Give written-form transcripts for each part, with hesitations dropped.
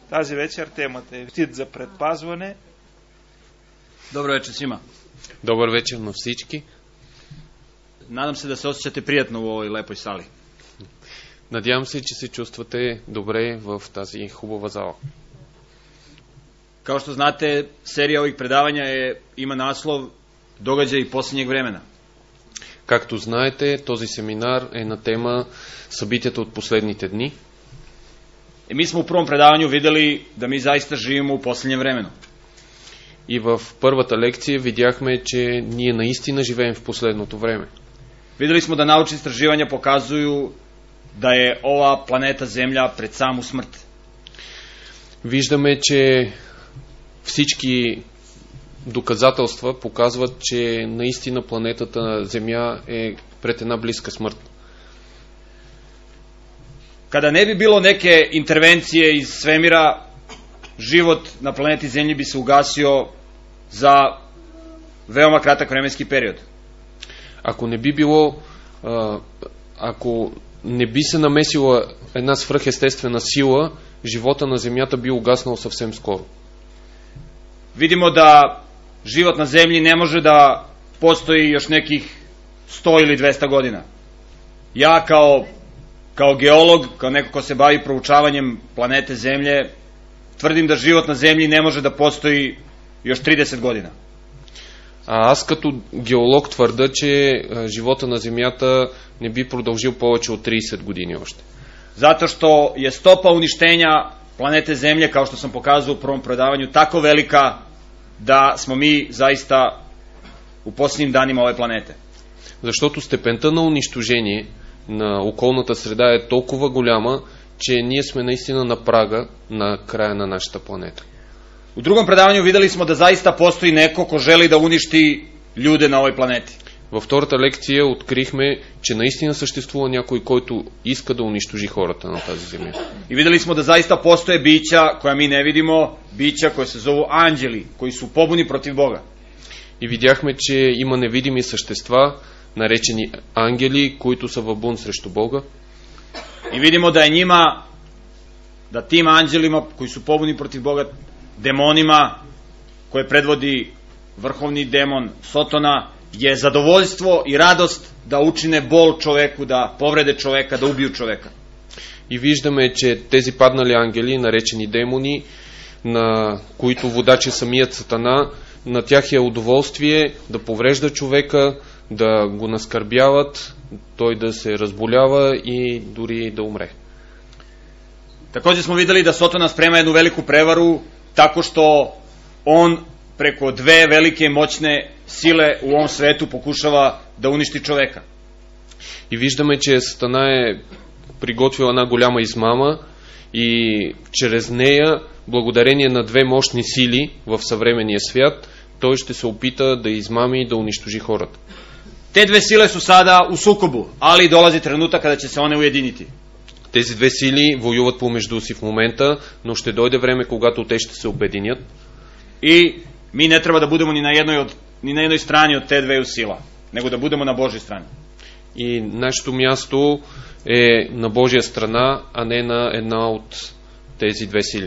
Тази вечер темата е щит за предпазване. Добро вечер svima. Добър вечер на всички. Nadam se da se osjećate prijatno u ovoj lepoj sali. Надявам се, че се чувствате добре в тази хубава зала. Kao što znate, serija ovih predavanja ima naslov Događaji posljednjeg vremena. Както знаете, този семинар е на тема събитията от последните дни. I mi smo u prvom predavanju vidjeli da mi zaista živimo u posljednjem vremenu. И в първата лекция видяхме, че ние наистина живеем в последното време. Vidjeli smo da naučni istraživanja pokazuju da je ova planeta Zemlja pred samu smrt. Виждаме, че всички доказателства показват, че наистина планетата Земя е пред една близка смърт. Kada ne bi bilo neke intervencije iz svemira, život na planeti Zemlji bi se ugasio za veoma kratak vremenski period. Ако не би било, ако не би се намесила една свръхестествена сила, живота на Земята би угаснал съвсем скоро. Vidimo da život na Zemlji ne može da postoji još nekih 100 ili 200 godina. Ja kao geolog, kao neko ko se bavi proučavanjem planete Zemlje, tvrdim da život na Zemlji ne može da postoji još 30 godina. А аз като геолог твърда, че живота на Земята не би продължил повече от 30 години още. Zato što je stopa uništenja planete Zemlje, kao što sam pokazao u prvom predavanju, tako velika da smo mi zaista u posljednjim danima ove planete. Защото степента на унищожение на околната среда е толкова голяма, че ние сме наистина на прага на края на нашата планета. U drugom predavanju vidjeli smo da zaista postoji neko ko želi da uništi ljude na ovoj planeti. Във втората лекция открихме, че наистина съществува някой, който иска да унищожи хората на тази земя. I vidjeli smo da zaista postoje bića koja mi ne vidimo, bića koje se zovu anđeli, koji su pobuni protiv Boga. И видяхме, че има невидими същества, наречени ангели, които са в бунт срещу Бога. I vidimo da je njima, da tim anđelima koji su pobuni protiv Boga, demonima koje predvodi vrhovni demon Sotona, je zadovoljstvo i radost da učine bol čoveku, da povrede čoveka, da ubiju čoveka. И виждаме, че тези паднали ангели, наречени демони, на които водач е самият Сатана, на тях е удоволствие да поврежда човека, да го наскърбяват, той да се разболява и дори да умре. Također smo vidjeli da Sotona sprema jednu veliku prevaru tako što on preko dve velike moćne sile u ovom svetu pokušava da uništi човека. И виждаме, че Сатана е приготвил една голяма измама и чрез нея, благодарение на две мощни сили в съвременния свят, той ще се опита да измами и да унищожи хората. Te dve sile su sada u sukobu, ali dolazi trenutak kada će se one ujediniti. Тези две сили воюват помежду си в момента, но ще дойде време, когато те ще се обединят. I mi ne treba da budemo ni na jednoj strani od te dveju sila, nego da budemo na Božjoj strani. И нашето място е на Божия страна, а не на една от тези две сили.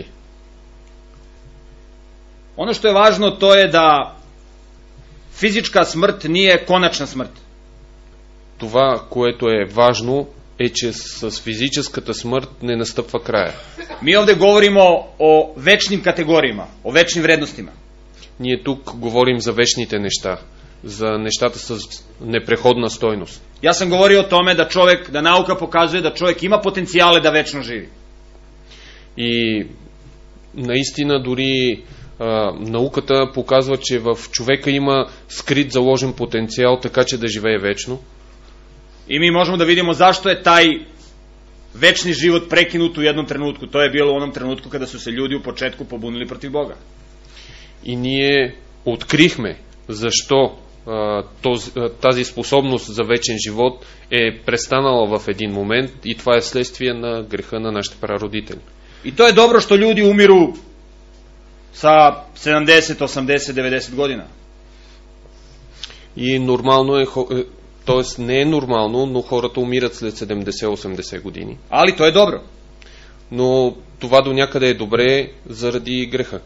Ono što je važno to je da fizička smrt nije konačna smrt. Това, което е важно, е, че с физическата смърт не настъпва края. Mi ovdje govorimo o večnim kategorijama, o večnim vrednostima. Ние тук говорим за вечните неща, за нещата с непреходна стойност. Ja sam govorio o tome da nauka pokazuje da čovjek ima potencijale da večno živi. И наистина дори науката показва, че в човека има скрит заложен потенциал, така че да живее вечно. I mi možemo da vidimo zašto je taj večni život prekinut u jednom trenutku. To je bilo u onom trenutku kada su se ljudi u početku pobunili protiv Boga. И ние открихме защо тази способност за вечен живот е престанала в един момент, и това е следствие на греха на нашите прародители. I to je dobro što ljudi umiru sa 70, 80, 90 godina. И нормално е, т.е. не е нормално, но хората умират след 70-80 години. Ali to je dobro. но това до някъде е добре заради греха.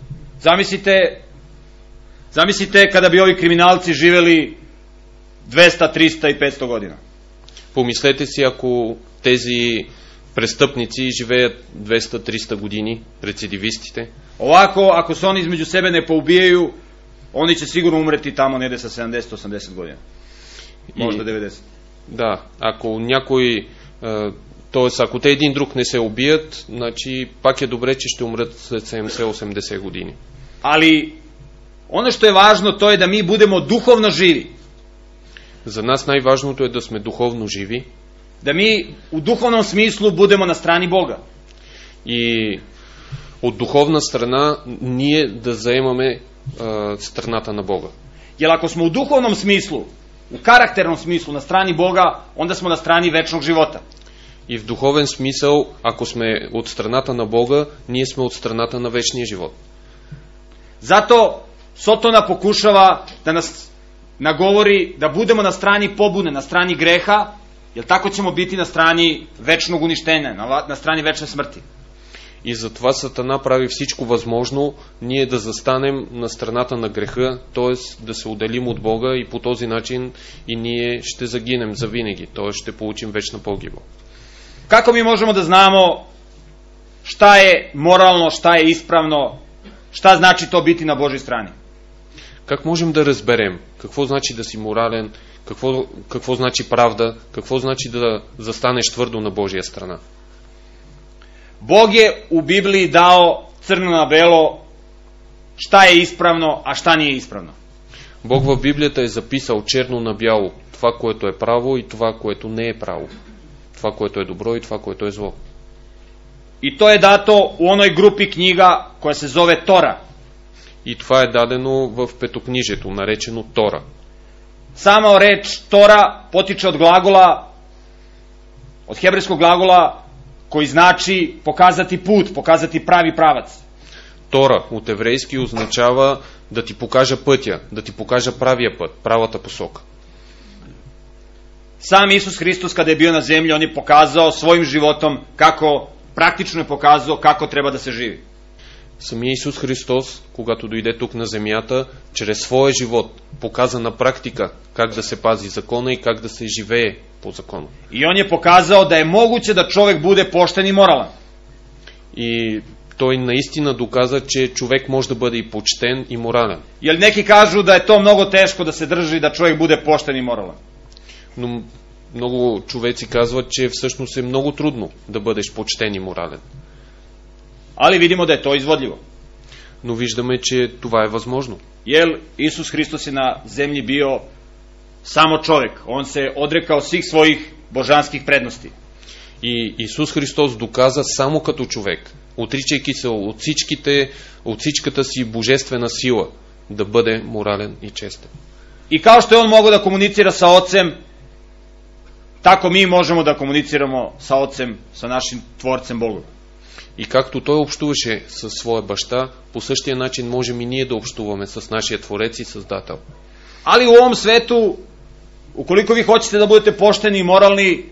Zamislite kada bi ovi kriminalci živeli 200, 300 i 500 godina. Помислете си, ако тези престъпници живеят 200-300 години, рецидивистите. Ovako, ako se oni između sebe ne poubijaju, oni će sigurno umreti tamo negde sa 70-80 godina. Možda 90. Да, ако някой, т.е. ако те един друг не се убият, значи пак е добре, че ще умрат след 70-80 години. Ali, ono što je važno, to je da mi budemo duhovno živi. За нас най-важното е да сме духовно живи. Da mi u duhovnom smislu budemo na strani Boga. И от духовна страна ние да заемаме страната на Бога. Jer ako smo u duhovnom smislu, u karakternom smislu na strani Boga, onda smo na strani večnog života. И в духовен смисъл, ако сме от страната на Бога, ние сме от страната на вечния живот. Zato Sotona pokušava da nas nagovori da budemo na strani pobune, na strani greha, jer tako ćemo biti na strani večnog uništenja, na strani večne smrti. И затова Сатана прави всичко възможно ние да застанем на страната на греха, т.е. да се отделим от Бога и по този начин и ние ще загинем завинаги, т.е. ще получим вечна погибел. Kako mi možemo da znamo šta je moralno, šta je ispravno, šta znači to biti na Božoj strani? Как можем да разберем какво значи да си морален, какво значи правда, какво значи да застанеш твърдо на Божия страна? Bog je u Bibliji dao crno na belo šta je ispravno, a šta nije ispravno. Бог в Библията е записал черно на бяло това, което е право и това, което не е право. Това, което е добро и това, което е зло. I to je dato u onoj grupi knjiga koja se zove Tora. И това е дадено в петокнижието, наречено Тора. Sama reč Tora potiče od glagola, od hebrejskog glagola koji znači pokazati put, pokazati pravi pravac. Тора от еврейски означава да ти покажа пътя, да ти покажа правия път, правата посока. Sam Isus Hristos kada je bio na zemlji, on je pokazao svojim životom kako, praktično je pokazao kako treba da se živi. Самия Исус Христос, когато дойде тук на земята, чрез своя живот показа на практика как да се пази закона и как да се живее по закона. I on je pokazao da je moguće da čovjek bude pošten i moralan. И той наистина доказа, че човек може да бъде и почтен и морален. Jer neki kažu da je to mnogo teško da se drži da čovjek bude pošten i moralan. Но много човеци казват, че всъщност е много трудно да бъдеш почтен и морален. Ali vidimo da je to izvodljivo. Но виждаме, че това е възможно. Jer Isus Hristos je na zemlji bio samo čovjek. On se odrekao svih svojih božanskih prednosti. И Исус Христос доказа само като човек, отричайки се от всичката си божествена сила, да бъде морален и честен. I kao što je on mogao da komunicira sa Ocem, tako mi možemo da komuniciramo sa Ocem, sa našim Tvorcem Bogom. И както той общуваше със своя баща, по същия начин можем и ние да общуваме с нашия Творец и Създател. Ali u ovom svetu, ukoliko vi hoćete da budete pošteni i moralni,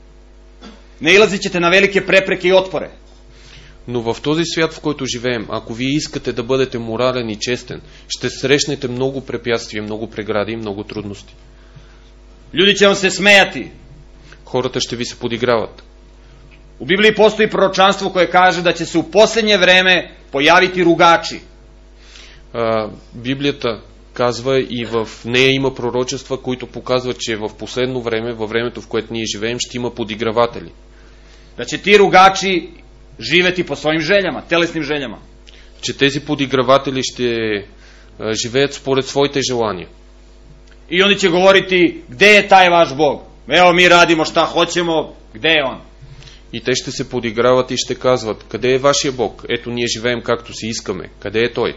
ne ilazit ćete na velike prepreke и otpore. Но в този свят, в който живеем, ако вие искате да бъдете морален и честен, ще срещнете много препятствия, много прегради и много трудности. Ljudi će vam se smejati. Хората ще ви се подиграват. U Bibliji postoji proročanstvo koje kaže da će se u posljednje vreme pojaviti rugači. Библията казва и в нея има пророчества, които показват, че в последно време, във времето, в което ние живеем, ще има подиграватели. Da će ti rugači živeti po svojim željama, telesnim željama. Че тези подиграватели ще живеят според своите желания. I oni će govoriti, gde je taj vaš Bog? Evo mi radimo šta hoćemo, gde je on? И те ще се подиграват и ще казват, къде е вашия Бог? Ето ние живеем както си искаме. Къде е Той?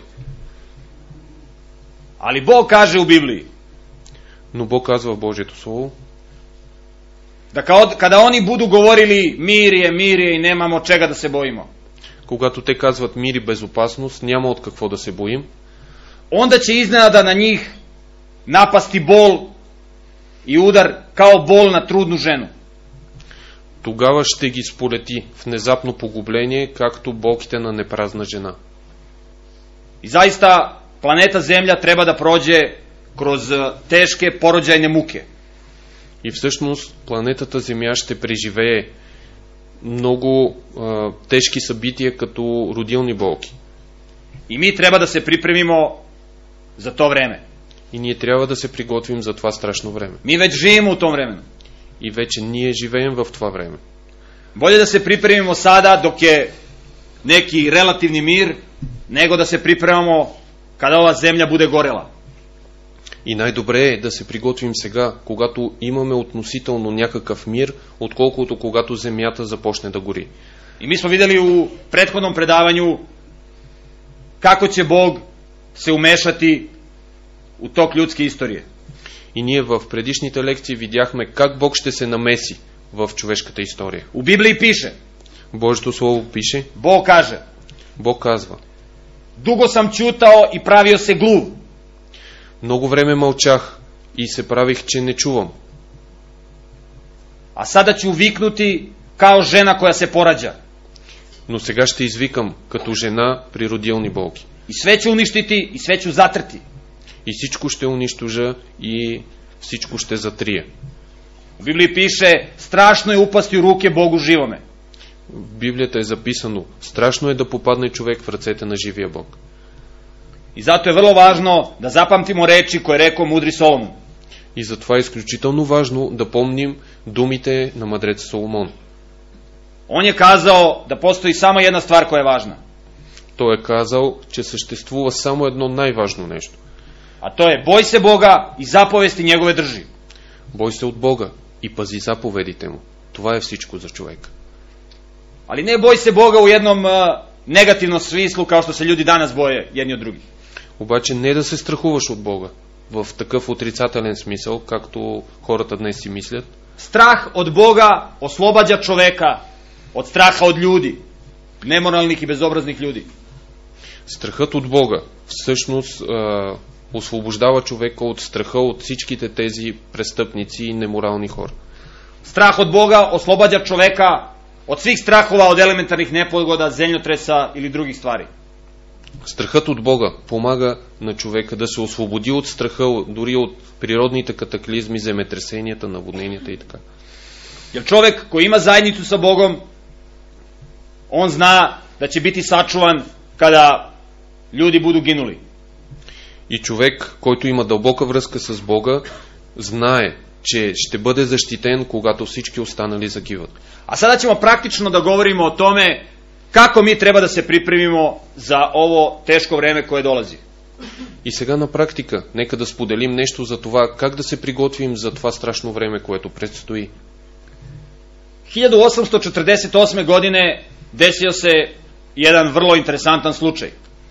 Ali Bog kaže u Bibliji, Но Бог казва в Божието Слово, da kada oni budu govorili mir je i nemamo čega da se bojimo, когато те казват мир и безопасност, няма от какво да се боим, onda će iznenada na njih napasti bol i udar kao bol na trudnu ženu. тогава ще ги сполети внезапно погубление, както болките на непразна жена. I zaista planeta Zemlja treba da prođe kroz teške porođajne muke. И всъщност планетата Земя ще преживее много тежки събития като родилни болки. I mi treba da se pripremimo za to vreme. И ние трябва да се приготвим за това страшно време. Mi već živimo u tom vremenu. И вече ние живеем в това време. Bolje da se pripremimo sada dok je neki relativni mir, nego da se pripremamo kada ova zemlja bude gorela. И най-добре е да се приготвим сега, когато имаме относително някакъв мир, отколкото когато земята започне да гори. I mi smo vidjeli u prethodnom predavanju kako će Bog se umešati u tok ljudske istorije. И ние в предишните лекции видяхме как Бог ще се намеси в човешката история. U Bibliji piše, Божието Слово пише, Bog kaže, Бог казва: dugo sam ćutao i pravio se gluv. много време мълчах и се правих, че не чувам. A sada ću viknuti kao žena koja se porađa. Но сега ще извикам като жена при родилни болки. I sve ću uništiti i sve ću zatrti. И всичко ще унищожа и всичко ще затрия. U Bibliji piše, strašno je upasti u ruke Bogu živome. В Библията е записано: страшно е да попадне човек в ръцете на живия Бог. I zato je vrlo važno da zapamtimo reči koje je rekao mudri Solomon. И затова е изключително важно да помним думите на мъдрец Соломон. On je kazao da postoji samo jedna stvar koja je važna. Той е казал, че съществува само едно най-важно нещо. A to je boj se Boga i zapovesti njegove drži. Бой се от Бога и пази заповедите му. Това е всичко за човека. Ali ne boj se Boga u jednom negativnom smislu kao što se ljudi danas boje jedni od drugih. Обаче не да се страхуваш от Бога в такъв отрицателен смисъл, както хората днес си мислят. Strah od Boga oslobađa čoveka od straha od ljudi, nemoralnih i bezobraznih ljudi. Страхът от Бога всъщност освобождава човека от страха от всичките тези престъпници и неморални хора. Strah od Boga oslobađa čoveka od svih strahova od elementarnih nepogoda, zemljotresa ili drugih stvari. Страхът от Бога помага на човека да се освободи от страха, дори от природните катаклизми, земетресенията, наводненията и така. Jer čovek koji ima zajednicu sa Bogom, on zna da će biti sačuvan kada ljudi budu ginuli. И човек, който има дълбока връзка с Бога, знае, че ще бъде защитен, когато всички останали загиват. A sada ćemo praktično da govorimo o tome kako mi treba da se pripremimo za ovo teško vreme koje dolazi. И сега на практика, нека да споделим нещо за това, как да се приготвим за това страшно време, което предстои. 1848. godine desio se jedan vrlo interesantan slučaj.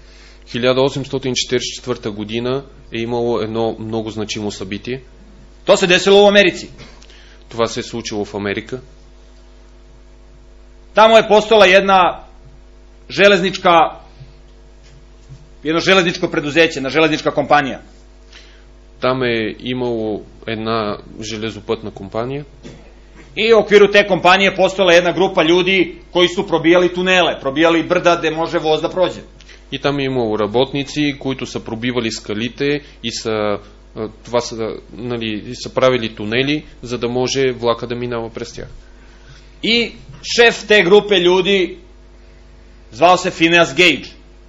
1844 година е имало едно много значимо събитие. To se desilo u Americi. Това се е случило в Америка. Tamo je postojala jedno železničko preduzeće, jedna železnička kompanija. Там е имало една железопътна компания. I u okviru te kompanije postojala jedna grupa ljudi koji su probijali tunele, probijali brda gde može voz da prođe. И там е имало работници, които са пробивали скалите и са правили тунели, за да може влака да минава през тях. I šef te grupe ljudi zvao se Phineas Gage.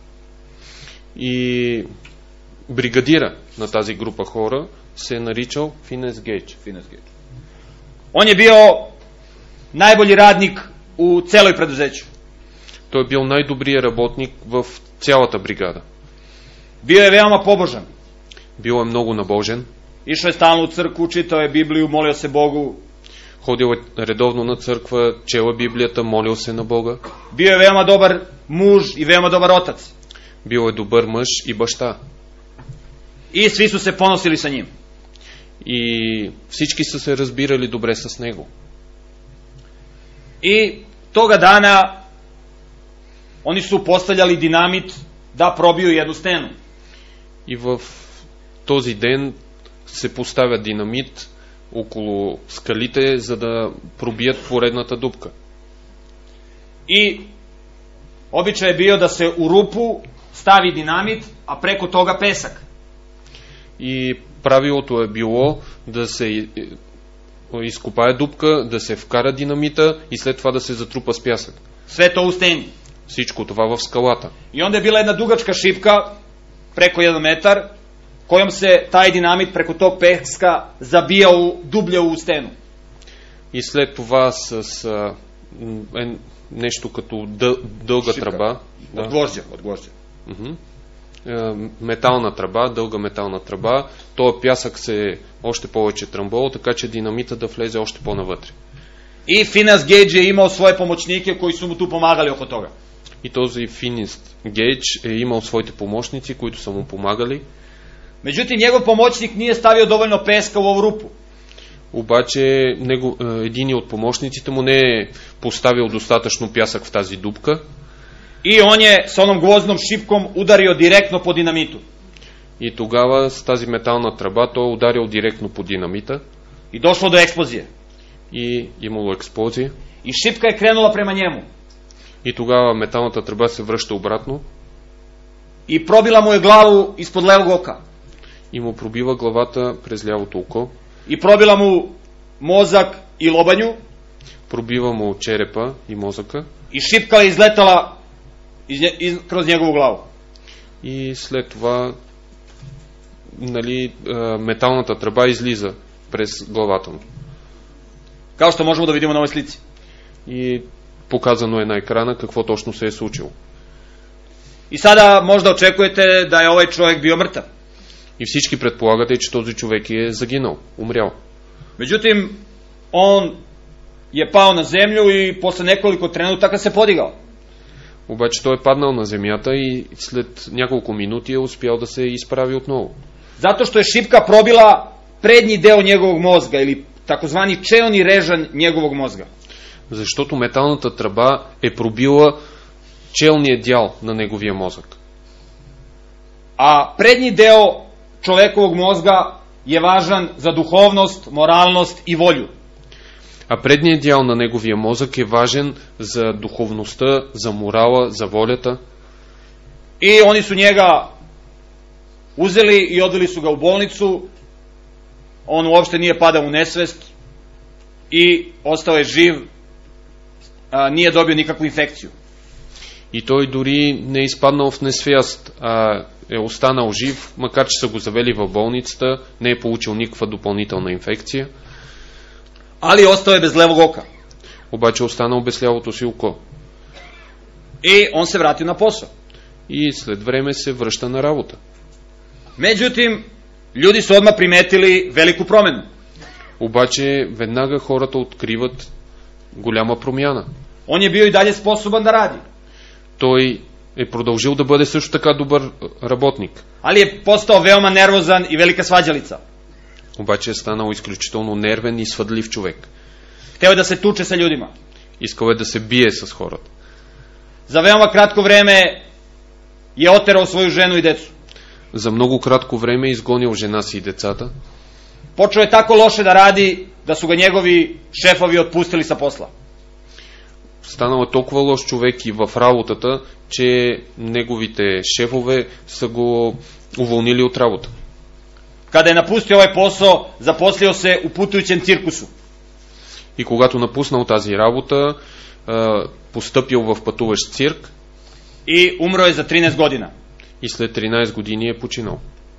И бригадира на тази група хора се е наричал Финес Гейдж. On je bio najbolji radnik u celoj preduzeću. Той е бил най-добрият работник в цялата бригада. Bio je veoma pobožan. Бил е много набожен. Išao je stalno u crkvu, čitao je Bibliju, molio se Bogu. Ходил е редовно на църква, чел е Библията, молил се на Бога. Bio je veoma dobar muž i veoma dobar otac. Бил е добър мъж и баща. I svi su se ponosili sa njim. И всички са се разбирали добре с него. I toga dana oni su postavljali dinamit da probiju jednu stenu. И в този ден се поставя динамит около скалите, за да пробият поредната дупка. I običaj je bio da se u rupu stavi dinamit, a preko toga pesak. И правилото е било да се изкопае дупка, да се вкара динамита и след това да се затрупа с пясък. Sve to u steni. Всичко това в скалата. I onda je bila jedna dugačka šipka, preko 1 metar, kojom se taj dinamit preko tog peska zabijao dublje u stenu. И след това с нещо като дълга Шипка. тръба. Od gvožđa, od gvožđa. Метална тръба, дълга метална тръба, този пясък се още повече тръмбол, така че динамита да влезе още по-навътре. I Finas Gage je imao svoje pomoćnike koji su mu tu pomagali oko toga. И този Финист Гейдж е имал своите помощници, които са му помагали. Međutim, njegov pomoćnik nije stavio dovoljno peska u ovu rupu. Обаче един от помощниците му не е поставил достатъчно пясък в тази дупка. I on je s onom gvozdnom šipkom udario direktno po dinamitu. И тогава с тази метална тръба той е ударил директно по динамита. I došlo do eksplozije. И имало експлозия. I šipka je krenula prema njemu. И тогава металната тръба се връща обратно. I probila mu je glavu ispod levog oka. И му пробива главата през лявото око. I probila mu mozak i lobanju. Пробива му черепа и мозъка. I šipka je izletala kroz njegovu glavu. И след това металната тръба излиза през главата му. Kao što možemo da vidimo na ovoj slici. И показано е на екрана какво точно се е случило. I sada možda očekujete da je ovaj čovjek bio mrtav. И всички предполагате, че този човек е загинал, умрял. Međutim, on je pao na zemlju i posle nekoliko trenutaka se podigao. Обаче той е паднал на земята и след няколко минути е успял да се изправи отново. Zato što je šipka probila prednji deo njegovog mozga ili takozvani čeoni režanj njegovog mozga. Защото металната тръба е пробила челния дял на неговия мозък. A prednji deo čovekovog mozga je važan za duhovnost, moralnost i volju. А предният дял на неговия мозък е важен за духовността, за морала, за волята. I oni su njega uzeli i odveli su ga u bolnicu. On uopšte nije padao u nesvest i ostao je živ, nije dobio nikakvu infekciju. И той дори не е изпаднал в несвяст, а е останал жив, макар че са го завели в болницата, не е получил никаква допълнителна инфекция. Ali ostao je bez levog oka. Обаче е останал без лявото си око. I on se vratio na posao. И след време се връща на работа. Međutim, ljudi su odmah primetili veliku promenu. Обаче веднага хората откриват голяма промяна. On je bio i dalje sposoban da radi. Той е продължил да бъде също така добър работник. Ali je postao veoma nervozan i velika svađalica. Обаче е станал изключително нервен и свъдлив човек. Hteo je da se tuče sa ljudima. Искал е да се бие с хората. Za veoma kratko vreme je oterao svoju ženu i decu. За много кратко време е изгонил жена си и децата. Počeo je tako loše da radi da su ga njegovi šefovi otpustili sa posla. Станал е толкова лош човек и в работата, че неговите шефове са го уволнили от работа. Kada je napustio ovaj posao, zaposlio se u putujućem cirkusu. И когато напуснал тази работа, постъпил в пътуващ цирк. I umro je za 13 godina. И след 13 години е починал.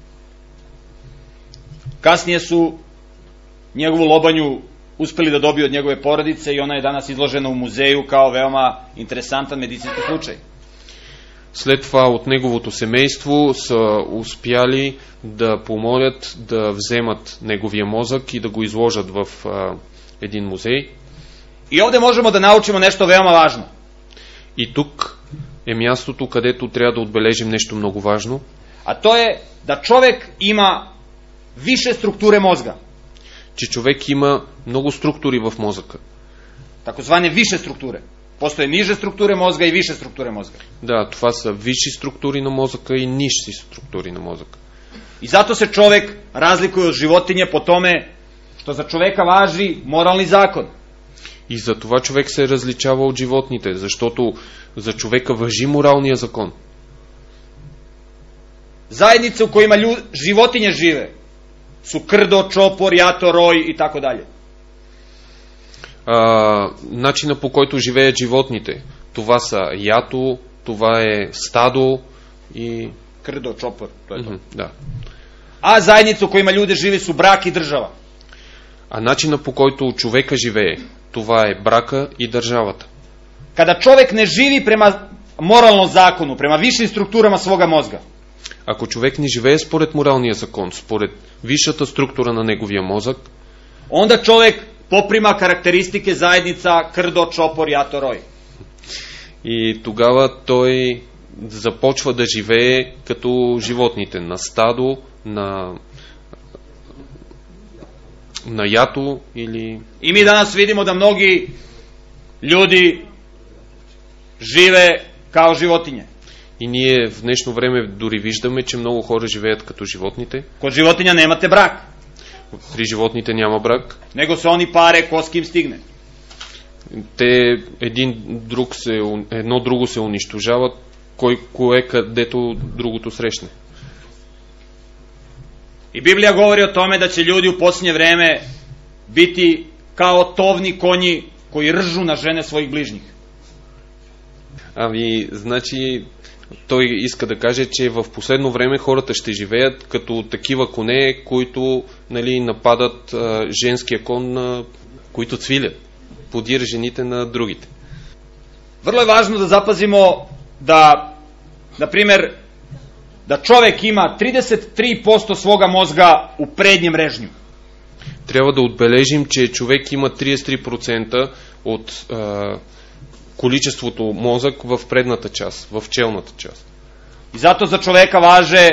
Kasnije su njegovu lobanju uspeli da dobiju od njegove porodice i ona je danas izložena u muzeju kao veoma interesantan medicinski slučaj. След това от неговото семейство са успяли да помолят да вземат неговия мозък и да го изложат в един музей. I ovde možemo da naučimo nešto veoma važno. И тук е мястото, където трябва да отбележим нещо много важно. A to je da čovek ima više strukture mozga. Че човек има много структури в мозъка. Takozvane više strukture. Postoje niže strukture mozga i više strukture mozga. Да, това са висши структури на мозъка и нисши структури на мозъка. I zato se čovek razlikuje od životinje po tome što za човека važi moralni zakon. И за това човек се различава от животните, защото за човека важи моралния закон. Zajednice u kojima životinje žive su krdo, čopor, jato, roj i tako dalje. Начина по който живеят животните, това са ято, това е стадо и... Krdo, čopor, to je to. Да. A zajednice u kojima ljude žive su brak i država. А начина по който човека живее, това е брака и държавата. Kada čovjek ne živi prema moralnom zakonu, prema višim strukturama svoga mozga, Ако човек не живее според моралния закон, според висшата структура на неговия мозък, onda čovjek poprima karakteristike zajednica krdo, čopor, jato, roj. и тогава той започва да живее като животните, на стадо, на ято или... I mi danas vidimo da mnogi ljudi žive kao životinje. И ние в днешно време дори виждаме, че много хора живеят като животните. Kod životinja nemate brak, При животните няма брак. nego se oni pare ko s kim stigne. Те едно друго се унищожават, кое където другото срещне. I Biblija govori o tome da će ljudi u posljednje vreme biti kao tovni konji koji ržu na žene svojih bližnjih. Ами, значи, той иска да каже, че в последно време хората ще живеят като такива коне, които нападат женския кон, които цвилят, подир жените на другите. Vrlo je važno da zapazimo da, na primjer, da čovjek ima 33% svoga mozga u prednjem režnju. Трябва да отбележим, че човек има 33% от количеството мозък в предната част, в челната част. I zato za čovjeka važe,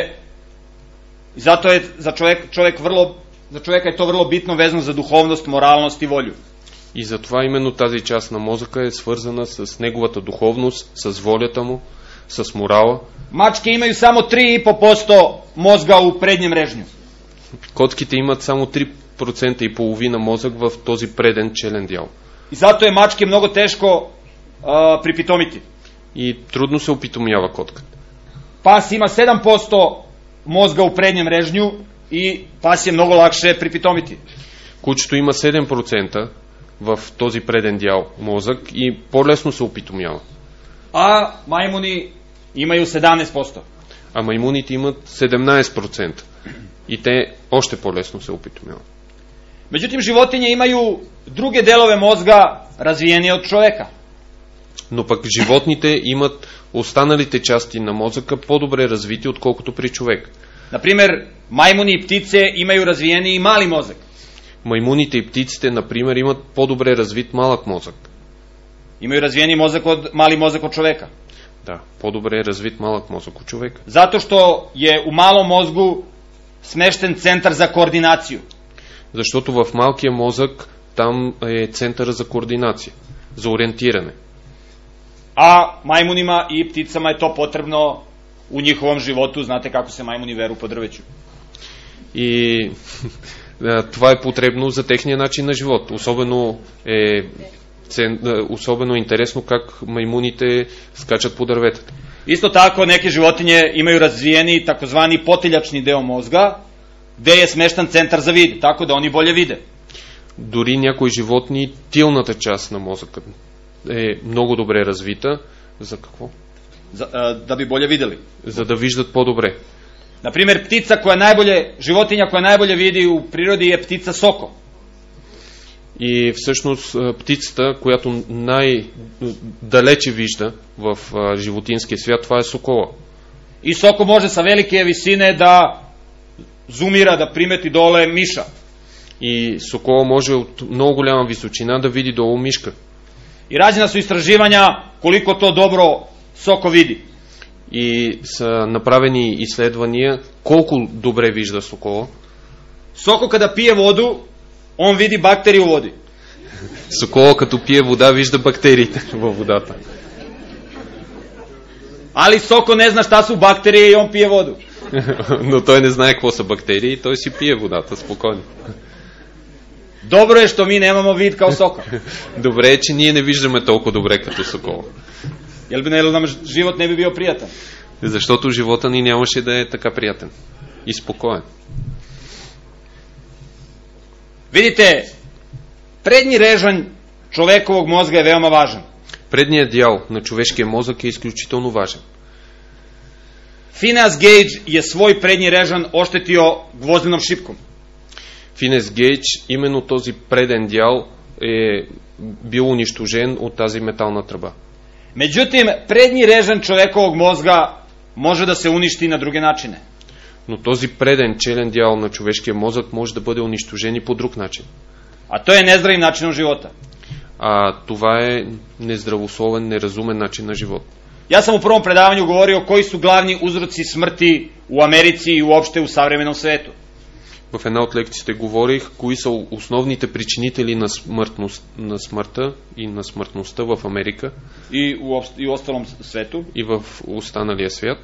i zato je za čovjeka je to vrlo bitno vezano za duhovnost, moralnost i volju. И затова именно тази част на мозъка е свързана с неговата духовност, с волята му, с морала. Mačke imaju samo 3,5% mozga u prednjem režnju. Котките имат само 3% и половина мозък в този преден челен дял. I zato je mačke mnogo teško pripitomiti. И трудно се опитомява котката. Pas ima 7% mozga u prednjem režnju i pas je mnogo lakše pripitomiti. Кучето има 7% в този преден дял мозък и по-лесно се опитомява. A majmuni imaju 17%. А маймуните имат 17% и те още по-лесно се опитомяват. Međutim, životinje imaju druge delove mozga razvijenije od čoveka. Но пък животните имат останалите части на мозъка по-добре развити, отколкото при човек. Например, majmuni i ptice imaju razvijeniji mali mozak. Маймуните и птиците, например, имат по-добре развит малък мозък. Imaju razvijeniji mali mozak od čoveka. Да, по-добре развит малък мозък от човека. Zato što je u malom mozgu smešten centar za koordinaciju. Защото в малкия мозък там е центъра за координация, за ориентиране. A majmunima i pticama je to potrebno u njihovom životu. Znate kako se majmuni veru po drveću. И това е потребно за техния начин на живот. Особено интересно как маймуните скачат по дърветата. Isto tako neke životinje imaju razvijeni takozvani potiljačni deo mozga, gde je smeštan centar za vid, tako da oni bolje vide. Дори някои животни, тилната част на мозъка е много добре развита. За какво? Da bi bolje videli. За да виждат по-добре. Например, životinja koja najbolje vidi u prirodi je ptica soko. И всъщност птицата, която най-далече вижда в животинския свят, това е сокола. И soko može sa velike visine da zoomira, da primeti dole miša. И сокола може от много голяма височина да види долу мишка. I rađena su istraživanja koliko to dobro soko vidi. И са направени изследвания колко добре вижда сокола. Soko kada pije vodu, on vidi bakterije u vodi. Сокола като пие вода вижда бактериите във водата. Ali soko ne zna šta su bakterije i on pije vodu. Но той не знае какво са бактерии и той си пие водата спокойно. Dobro je što mi nemamo vid kao sokol. Добре е, че ние не виждаме толкова добре като сокола. Jel nam život ne bi bio prijatan? Защото живота ни нямаше да е така приятен и спокоен. Vidite, prednji režanj čovekovog mozga je veoma važan. Предният дял на човешкия мозък е изключително важен. Phineas Gage je svoj prednji režanj oštetio gvozdenom šipkom. Финес Гейдж, именно този преден дял е бил унищожен от тази метална тръба. Međutim, prednji režanj čovekovog mozga može da se uništi na druge načine. Но този преден челен дял на човешкия мозък може да бъде унищожен и по друг начин. A to je nezdravim načinom života. А това е нездравословен, неразумен начин на живот. Ja sam u prvom predavanju govorio koji su glavni uzroci smrti u Americi i uopšte u savremenom svetu. В една от лекциите говорих кои са основните причинители на смъртта и на смъртността в Америка I u ostalom svetu. и в останалия свят.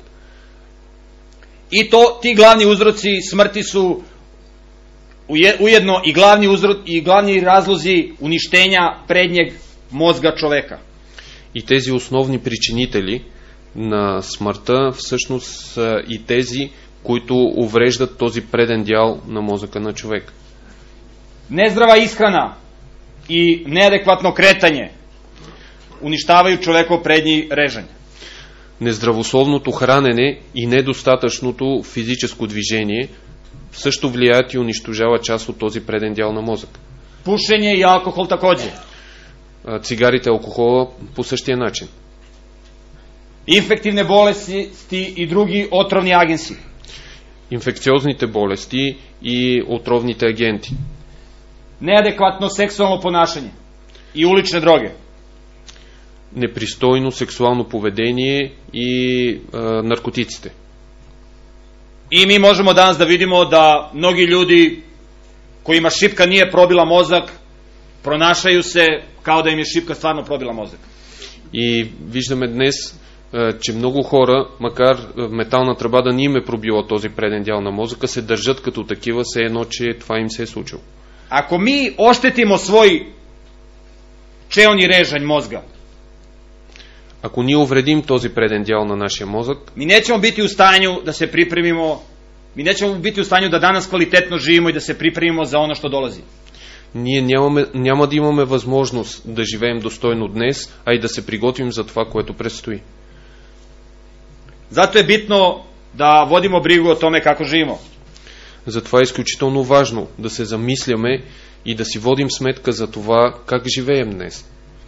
I ti glavni uzroci smrti su ujedno i glavni razlozi uništenja prednjeg mozga čoveka. И тези основни причинители на смъртта всъщност са и тези, които увреждат този преден дял на мозъка на човек. Nezdrava ishrana i neadekvatno kretanje uništavaju čovekov prednji režanj. Нездравословното хранене и недостатъчното физическо движение също влияят и унищожава част от този преден дял на мозък. Pušenje i alkohol takođe. Цигарите, алкохола по същия начин. Infektivne bolesti i drugi otrovni agensi. Инфекциозните болести и отровните агенти. Neadekvatno seksualno ponašanje i ulične droge. Непристойно сексуално поведение и наркотиците. I mi možemo danas da vidimo da mnogi ljudi kojima šipka nije probila mozak, pronašaju se kao da im je šipka stvarno probila mozak. И виждаме днес, че много хора, макар метална тръба да не им е пробила този преден дял на мозъка, се държат като такива, все едно, че това им се е случило. Ako mi oštetimo svoj čeoni režanj mozga, Ако ние увредим този преден дял на нашия мозък, mi nećemo biti u stanju da se pripremimo, mi nećemo biti u stanju da danas kvalitetno živimo i da se pripremimo za ono što dolazi. ние няма да имаме възможност да живеем достойно днес, а и да се приготвим за това, което предстои. Zato je bitno da vodimo brigu o tome kako živimo. Затова е изключително важно да се замисляме и да си водим сметка за това как живеем днес.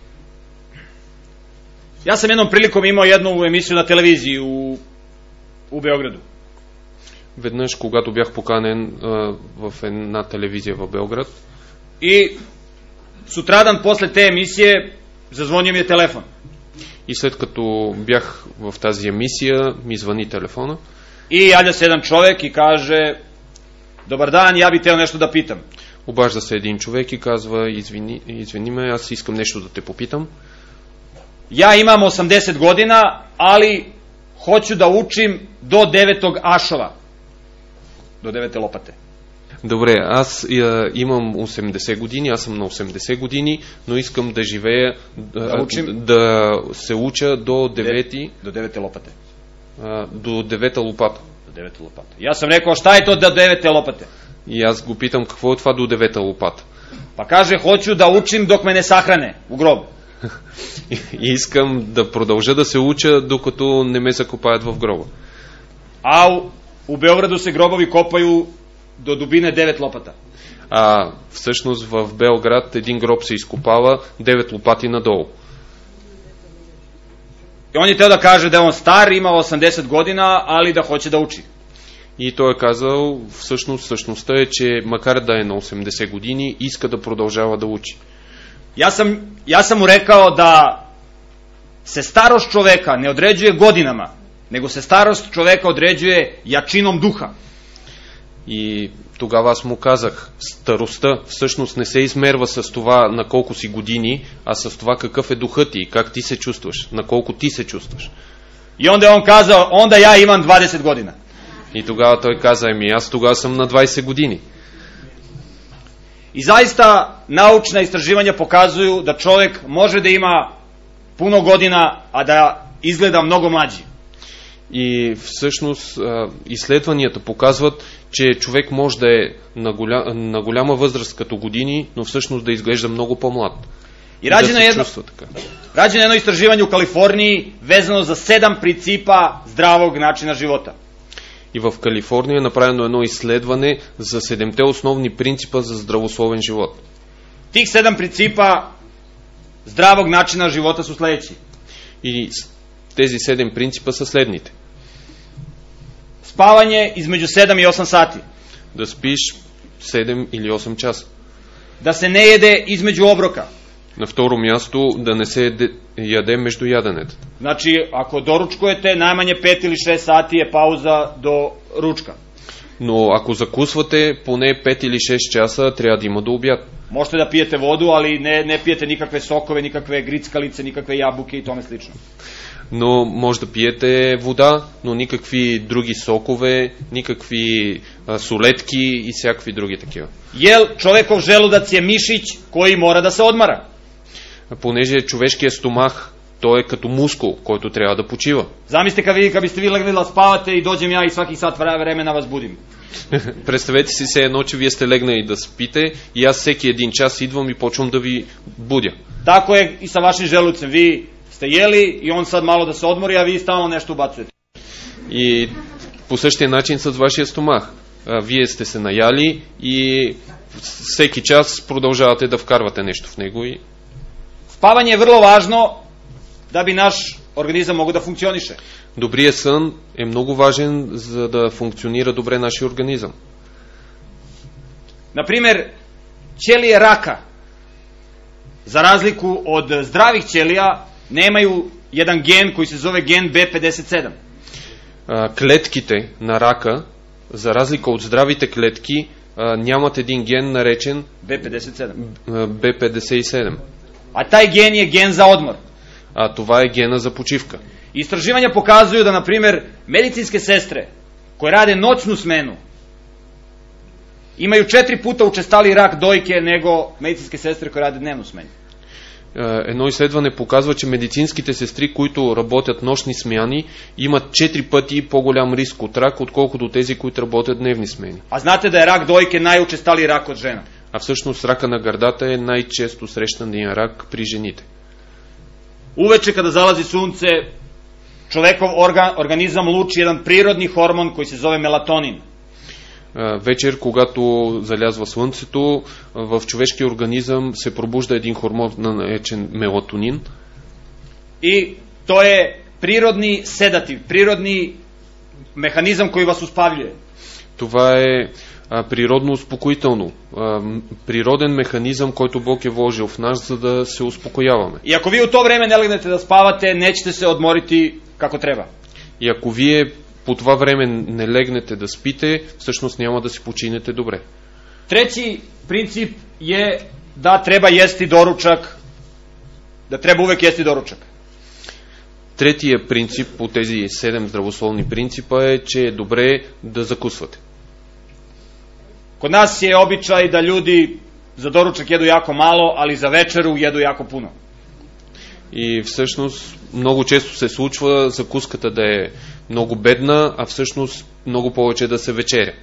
Ja sam jednom prilikom imao jednu emisiju na televiziji u Beogradu. Веднъж, когато бях поканен в една телевизия в Белград, I sutradan posle te emisije zazvonio mi je telefon. и след като бях в тази емисия, ми звъни телефона. I javlja se jedan čovek i kaže: dobar dan, ja bih teo nešto da pitam. Обажда се един човек и казва: извини ме, аз искам нещо да те попитам. Ja imam 80 godina, ali hoću da učim do 9. ašova. Do 9. lopate. Добре, аз имам 80 години, аз съм на 80 години, но искам да живея, да се уча до 9 do 9. lopate. До 9 лопата. Do 9. lopate. Ja sam rekao: šta je to do 9. lopate? И аз го питам: какво е това до 9 лопата? Pa kaže: hoću da učim dok me ne sahrane u grob. И искам да продължа да се уча, докато не ме закопаят в гроба. A u Beogradu se grobovi kopaju do dubine 9 lopata. А всъщност в Белград един гроб се изкопава 9 лопати надолу. I on je teo da kaže da je on star, ima 80 godina, ali da hoće da uči. И той е казал, същността е, че макар да е на 80 години, иска да продължава да учи. Ja sam mu rekao da se starost čoveka ne određuje godinama, nego se starost čoveka određuje jačinom duha. И тогава аз му казах, старостта всъщност не се измерва с това на колко си години, а с това какъв е духът ти и как ти се чувстваш, на колко ти се чувстваш. I onda je on kazao: onda ja imam 20 godina. И тогава той каза: аз тогава съм на 20 години. I zaista naučna istraživanja pokazuju da čovjek može da ima puno godina, а да изгледа много млади. И всъщност изследванията показват, че човек може да е на голяма възраст като години, но всъщност да изглежда много по-млад. И раđено едно istraživanje u Kaliforniji vezano za 7 principa zdravog načina života. И в Калифорния е направено едно изследване за 7-те основни принципа за здравословен живот. Тих 7 принципа здравog načina života su sledeći. И тези 7 принципа са следните. Spavanje između 7 и 8 sati. Да спиш 7 или 8 часа. Да се не jeде između obroka. На второ място, да не се яде между яденето. Значи, ако доручкujete, najmanje 5 или 6 sati je pauza do ručka. Но ако закусвате, поне 5 или 6 часа трябва да има до обяд. Можете да пиете воду, ali не пиете никакve сокове, никакve грицкалиce, никакve ябуки и томе слично. Но може да пиете вода, но никакви други сокове, никакви солетки и всякакви други такива. Jel čovekov želudac je mišić koji mora da se odmara. Понеже човешкият стомах, той е като мускул, който трябва да почива. Замислите kad biste vi legli da spavate i dođem ja i svaki sat vremena vas budim. Представете си се едно, че вие сте легнали да спите и аз всеки един час идвам и почвам да ви будя. Tako je i sa vašim želucem. Vi ste jeli и on sad malo da se odmori, a vi stalno nešto ubacujete. И по същия начин с вашия стомах. Вие сте се наяли и всеки час продължавате да вкарвате нещо в него. Spavanje je vrlo važno da bi naš organizam mogao da funkcioniše. Добрият сън е много важен, за да функционира добре нашия организъм. Например, ćelije raka, za razliku od zdravih ćelija, nemaju jedan gen koji se zove gen B57. Клетките на рака, за разлика от здравите клетки, нямат един ген наречен B57. А taj gen je gen za odmor. А това е гена за почивка. Istraživanja pokazuju da, na primjer, medicinske sestre koje rade noćnu smenu imaju 4 puta učestaliji rak dojke nego medicinske sestre koje rade dnevnu smenu. Едно изследване показва, че медицинските сестри, които работят нощни смяни, имат 4 пъти по-голям риск от рак, отколкото тези, които работят дневни смени. А знаете да е рак dojke най-учесталiji рак от жена? А всъщност рака на гърдата е най-често срещания рак при жените. Uveče kada zalazi sunce, čovekov organizam luči jedan prirodni hormon koji se zove melatonin. Вечер, когато залязва слънцето, в човешкия организъм се пробужда един хормон, наречен мелатонин. И то е природни седатив, природни механизъм, koji vas uspavljuje. Това е природно успокоително, природен механизъм, който Бог е вложил в нас, за да се успокояваме. И ако ви у то време не легнете да спавате, nećete se odmoriti kako treba. И ако вие по това време не легнете да спите, всъщност няма да си починете добре. Треći princip je da treba jesti doručak, da treba uvek jesti doručak. Третия принцип по тези 7 здравословни принципа е, че е добре да закусвате. Kod nas je običaj da ljudi za doručak jedu jako malo, ali za večeru jedu jako puno. И всъщност много често се случва закуската да е много бедна, а всъщност много повече да се вечеря.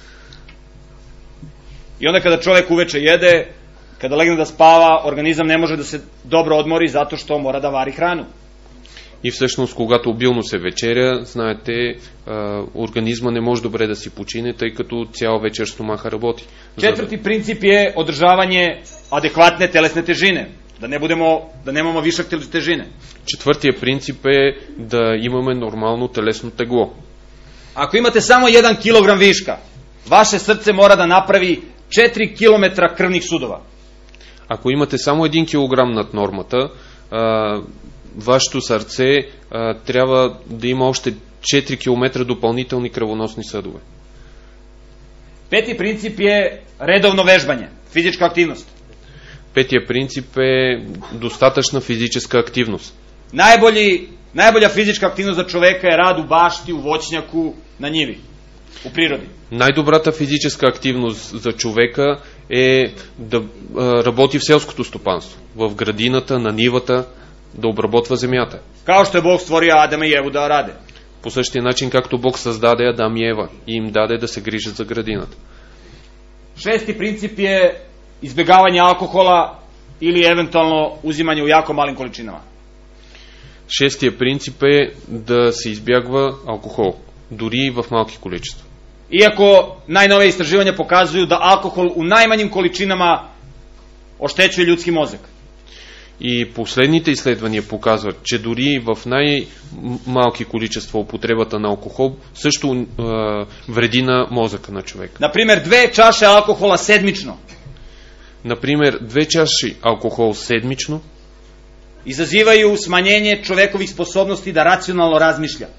I onda kada čovjek uveče jede, kada legne da spava, organizam ne može da se dobro odmori zato što mora da vari hranu. И всъщност, когато обилно се вечеря, знаете, организма не може добре да си почине, тъй като цял вечер стомаха работи. Четвърти принцип je održavanje adekvatne telesne težine. Да nemamo višak težine. Четвъртия принцип е да имаме нормално телесно тегло. Ако имате само 1 килограм viška, vaše srce mora da napravi 4 km krvnih sudova. Ако имате само 1 килограм над нормата, вашето сърце трябва да има още 4 км допълнителни кръвоносни съдове. Пети принцип е редовно вежбanje, fizička aktivnost. Петия принцип е достатъчна физическа активност. Najbolja fizička aktivnost za čoveka je rad u bašti, u voćnjaku, na njivi, u prirodi. Най-добрата физическа активност за човека е да работи в селското стопанство, в градината, на нивата, да обработва земята. Kao što je Bog stvorio Adama i Evu da rade. По същия начин, както Бог създаде Адам и Ева и им даде да се грижат за градината. Šesti princip je izbjegavanje alkohola ili eventualno uzimanje u jako malim količinama. Шестия принцип е да се избягва алкохол, дори и в малки количества. Iako najnovije istraživanja pokazuju da alkohol u najmanjim količinama oštećuje ljudski mozak. И последните изследвания показват, че дори в най-малки количества употребата на алкохол също вреди на мозъка на човек. Например, 2 čaše alkohola sedmično. Например, 2 чаши алкохол седмично izazivaju smanjenje čovekovih sposobnosti da racionalno razmišlja.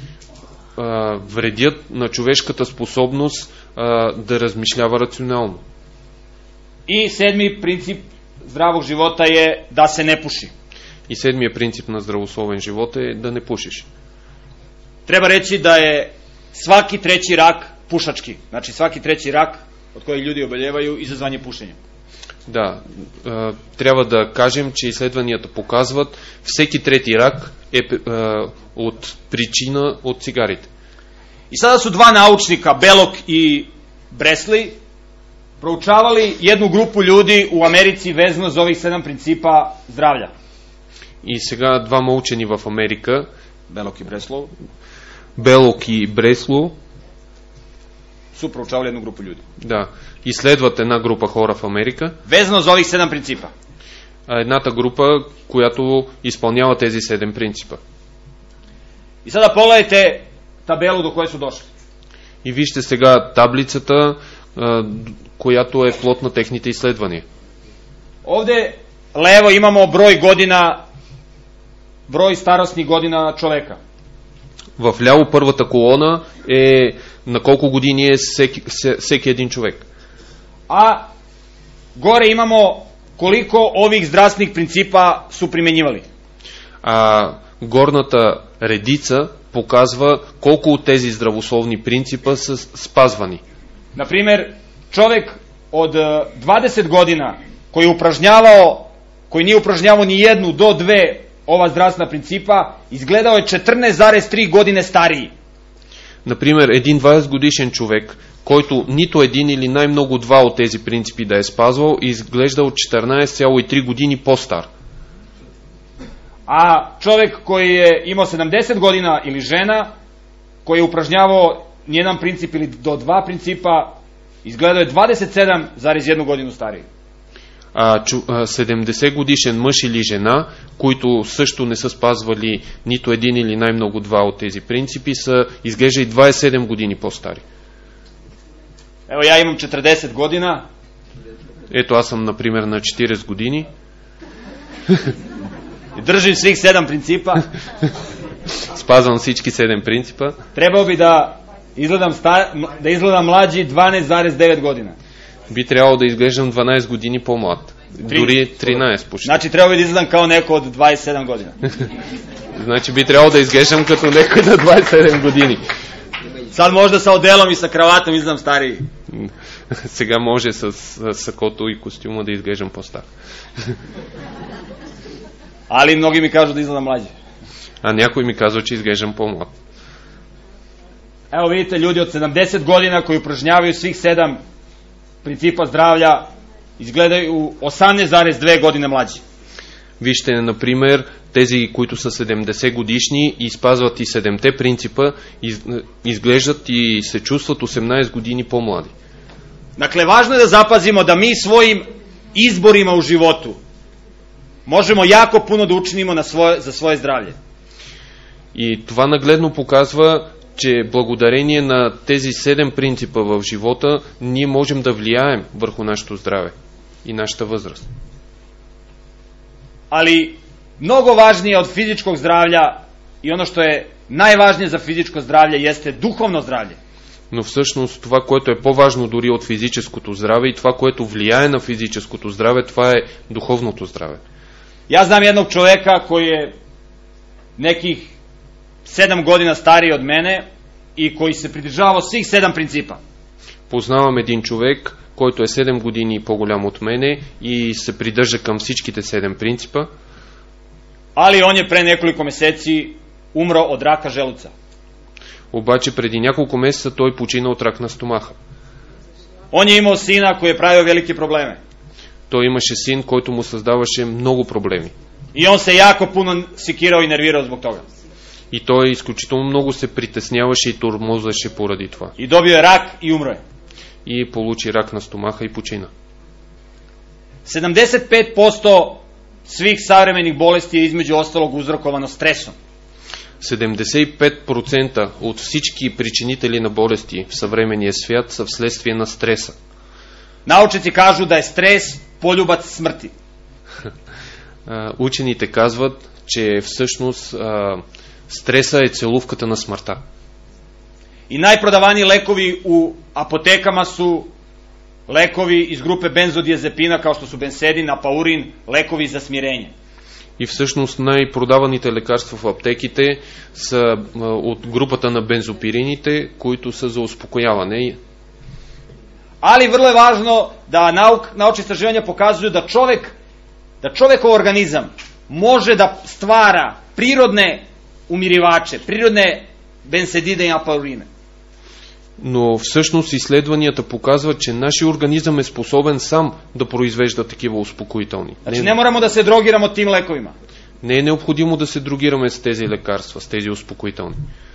Вредят на човешката способност да размишлява рационално. I sedmi princip zdravog života je da se ne puši. И седмия принцип на здравословен живот е да не пушиш. Treba reći da je svaki treći rak pušački. Znači svaki treći rak od kojeg ljudi oboljevaju izazvan je pušenjem. Да, трябва да кажем, че изследванията показват, всеки трети рак е от причина от цигарите. I sada su dva naučnika, Belloc i Bresley, proučavali jednu grupu ljudi u Americi vezano za ovih 7 principa zdravlja. И сега двама учени в Америка, Белок и Бресло, su proučavali jednu grupu ljudi. Да, изследват една група хора в Америка. Vezano za ovih 7 principa. Едната група, която изпълнява тези 7 принципа. И sada pogledajte tabelu do koje su došli. И вижте сега таблицата, която е плод на техните изследвания. Ovde levo imamo broj godina, broj starosnih godina čoveka. В ляво първата колона е на колко години е всеки един човек. A gore imamo koliko ovih zdravstvenih principa su primenjivali. А горната редица показва колко от тези здравословни принципа са спазвани. Например, човек od 20 godina koji nije upražnjavao ni jednu do 2 ova zdravstvena principa, izgledao je 14,3 godine stariji. Например, един 20 годишен човек, който нито един или най-много 2 от тези принципи да е спазвал, изглеждал 14,3 години по-стар. A čovjek koji je imao 70 godina ili žena, koji je upražnjavao nijedan princip ili do 2 principa, izgledao je 27,1 godinu stariji. 70 годишен мъж или жена, които също не са спазвали нито един или най-много 2 от тези принципи, са изглежда и 27 години по-стари. Evo ja imam 40 godina. Ето аз съм, например, на 40 години. I držim svih 7 principa. Спазвам всички 7 принципа. Trebao bi da izgledam mlađi 12,9 godina. Би трябвало да изглеждам 12 години по-млад. Дори 13 почти. Значи трябва да изгледам kao neko od 27 godina. Значи би трябвало да изглеждам като некой на 27 години. Sad možda sa odelom и sa kravatom izgledam stariji. Сега може с сакото и костюма да изглеждам по-стар. Ali mnogi mi kažu da izgledam mlađi. А някой ми казва, че изглеждам по-млад. Evo vidite ljudi od 70 godina koji upražnjavaju svih 7 principa zdravlja izgledaju 18,2 godine mlađi. Вижте, например, тези, които са 70 годишни и спазват и 7-те принципа, изглеждат и се чувстват 18 години по-млади. Dakle, važno je da zapazimo da mi svojim izborima u životu možemo jako puno da učinimo za svoje zdravlje. И това нагледно показва, че благодарение на тези 7 принципа в живота, ние можем да влияем върху нашето здраве и нашата възраст. Ali mnogo važnije od fizičkog zdravlja i ono što je najvažnije za fizičko zdravlje jeste duhovno zdravlje. Но всъщност това, което е по-важно дори от физическото здраве и това, което влияе на физическото здраве, това е духовното здраве. Ja znam jednog čoveka koji je nekih 7 godina stariji od mene i koji se pridržavao svih 7 principa. Познавам един човек, който е 7 години по-голям от мене и се придържа към всичките 7 принципа. Ali on je pre nekoliko meseci umro od raka želuca. Обаче преди няколко месеца той почина от рак на стомаха. On je imao sina koji je pravio velike probleme. Той имаше син, който му създаваше много проблеми. I on se jako puno sikirao i nervirao zbog toga. И той изключително много се притесняваше и тормозеше поради това. I dobio je rak i umro je. И получи рак на стомаха и почина. 75% svih savremenih bolesti je između ostalog uzrokovano stresom. 75% от всички причинители на болести в съвременния свят са вследствие на стреса. Naučnici kažu da je stres poljubac smrti. Учените казват, че всъщност стреса е целувката на смъртта. I najprodavaniji lekovi u apotekama su lekovi iz grupe benzodiazepina kao što su bensedin, apaurin, lekovi za smirenje. И всъщност най-продаваните лекарства в аптеките са от групата на бензопирините, които са за успокояване. Ali vrlo je važno da naučna istraživanja pokazuju da čovekov organizam može da stvara prirodne umirivače, prirodne bensedine и апаурine. Но всъщност изследванията показват, че нашия организъм е способен сам да произвежда такива успокоителни. Значи не moramo da se drogiramo tim lekovima. Не е необходимо да се другираме с тези лекарства, с тези успокоителни.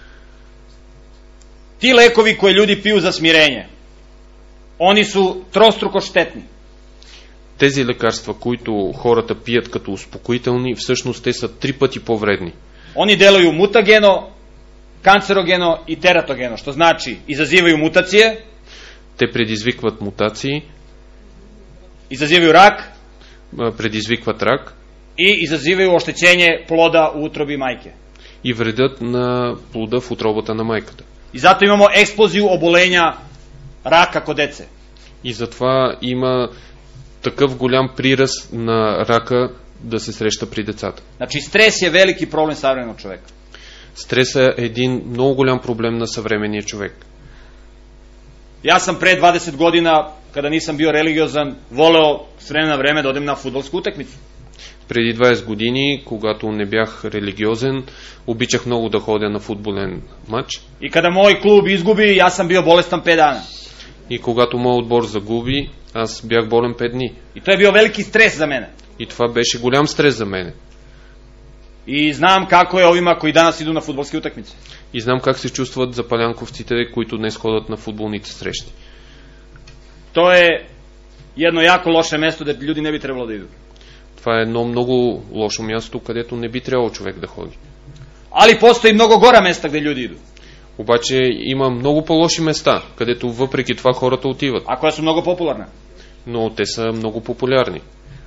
Ti lekovi koje ljudi piju za smirenje, oni su trostruko štetni. Тези лекарства, които хората пият като успокоителни, всъщност те са 3 пъти по-вредни. Oni deluju mutageno, kancerogeno i teratogeno, što znači izazivaju mutacije, Те предизвикват мутации, izazivaju rak предизвикват рак i izazivaju oštećenje ploda u utrobi majke. и вредят на плода в утробата на майката. I zato imamo eksploziju obolenja raka kod dece. И затова има такъв голям приръст на рака да се среща при децата. Znači stres je veliki problem savremenog čoveka. Стресът е един много голям проблем на съвременния човек. Ja sam pre 20 godina, kada nisam bio religiozan, voleo s vremena na vreme da odem na fudbalsku utakmicu. Преди 20 години, когато не бях религиозен, обичах много да ходя на футболен матч. I kada moj klub izgubi, ja sam bio bolestan 5 dana. И когато моят отбор загуби, аз бях болен 5 дни. I to je bio veliki stres za mene. И това беше голям стрес за мене. I znam kako je ovima koji danas idu na fudbalske utakmice. И знам как се чувстват запалянковците, които днес ходят на футболните срещи. To je jedno jako loše mesto gde ljudi ne bi trebalo da idu. Това е едно много лошо място, където не би трябвало човек да ходи. Ali postoji mnogo gora mesta gde ljudi idu. Обаче има много по-лоши места, където въпреки това хората отиват. A koja su mnogo popularna. Но те са много популярни.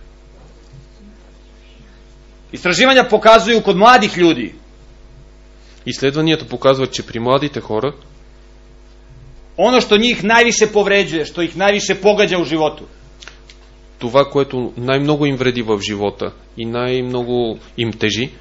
Istraživanja pokazuju kod mladih ljudi Изследванията показват, че при младите хора ono što njih najviše povređuje, što ih najviše pogađa u životu, това, което най-много им вреди в живота и най-много им тежи,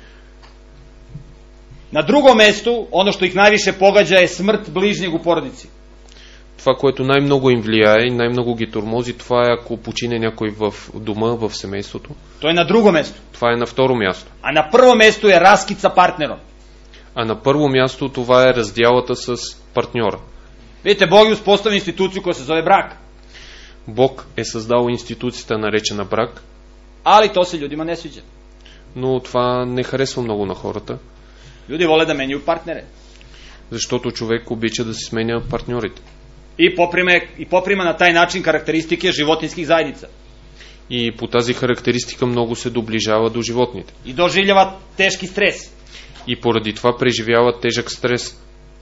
na drugom mestu ono što ih najviše pogađa je smrt bližnjeg u porodici. това, което най-много им влияе и най-много ги тормози, това е ако почине някой в дома, в семейството. To je na drugom mestu. Това е на второ място. A na prvom mestu je raskid sa partnerom. А на първо място това е раздялата с партньора. Vidite, Bog je uspostavio instituciju koja se zove brak, Бог е създал институцията наречена брак, ali to se ljudima ne sviđa. но това не харесва много на хората, Ljudi vole da menjaju partnere защото човек обича да си сменя партньорите. i poprima na taj način karakteristike životinskih zajednica И по тази характеристика много се доближава до животните. i doživljava teški stres. И поради това преживява тежък стрес.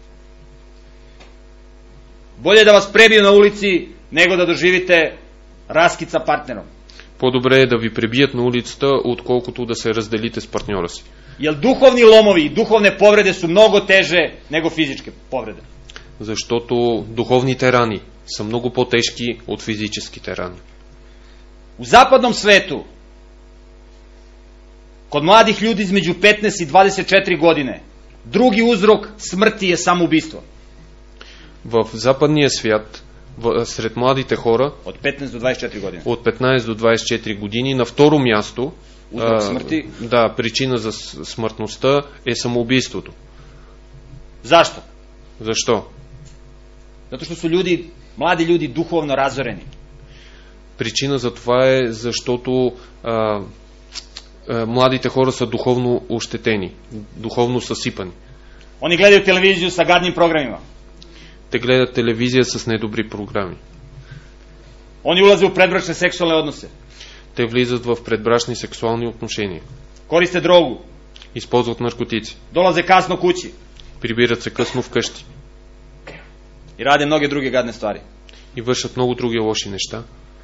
Bolje da vas prebiju na ulici nego da doživite raskid sa partnerom. По-добре е да ви пребият на улицата, отколкото да се разделите с партньора си. Jer duhovni lomovi i duhovne povrede su mnogo teže nego fizičke povrede. Защото духовните рани са много по-тежки от физическите рани. U zapadnom svetu, kod mladih ljudi između 15 i 24 godine, drugi uzrok smrti je samoubistvo. В западния свят сред младите хора od 15 do 24 godine. от 15 до 24 години. На второ място, Uzrok smrti. да, причина за смъртността е самоубийството. Zašto? Защо? Zato što su mladi ljudi duhovno razoreni. Причина за това е защото младите хора са духовно ощетени, духовно съсипани. Oni gledaju televiziju sa gadnim programima. Те гледат телевизия с недобри програми. Oni ulaze u predbračne seksualne odnose. Те влизат в предбрачни сексуални отношения. Koriste drogu. Използват наркотици. Dolaze kasno kući. Прибират се късно вкъщи. I rade mnoge druge gadne stvari. И вършат много други лоши неща.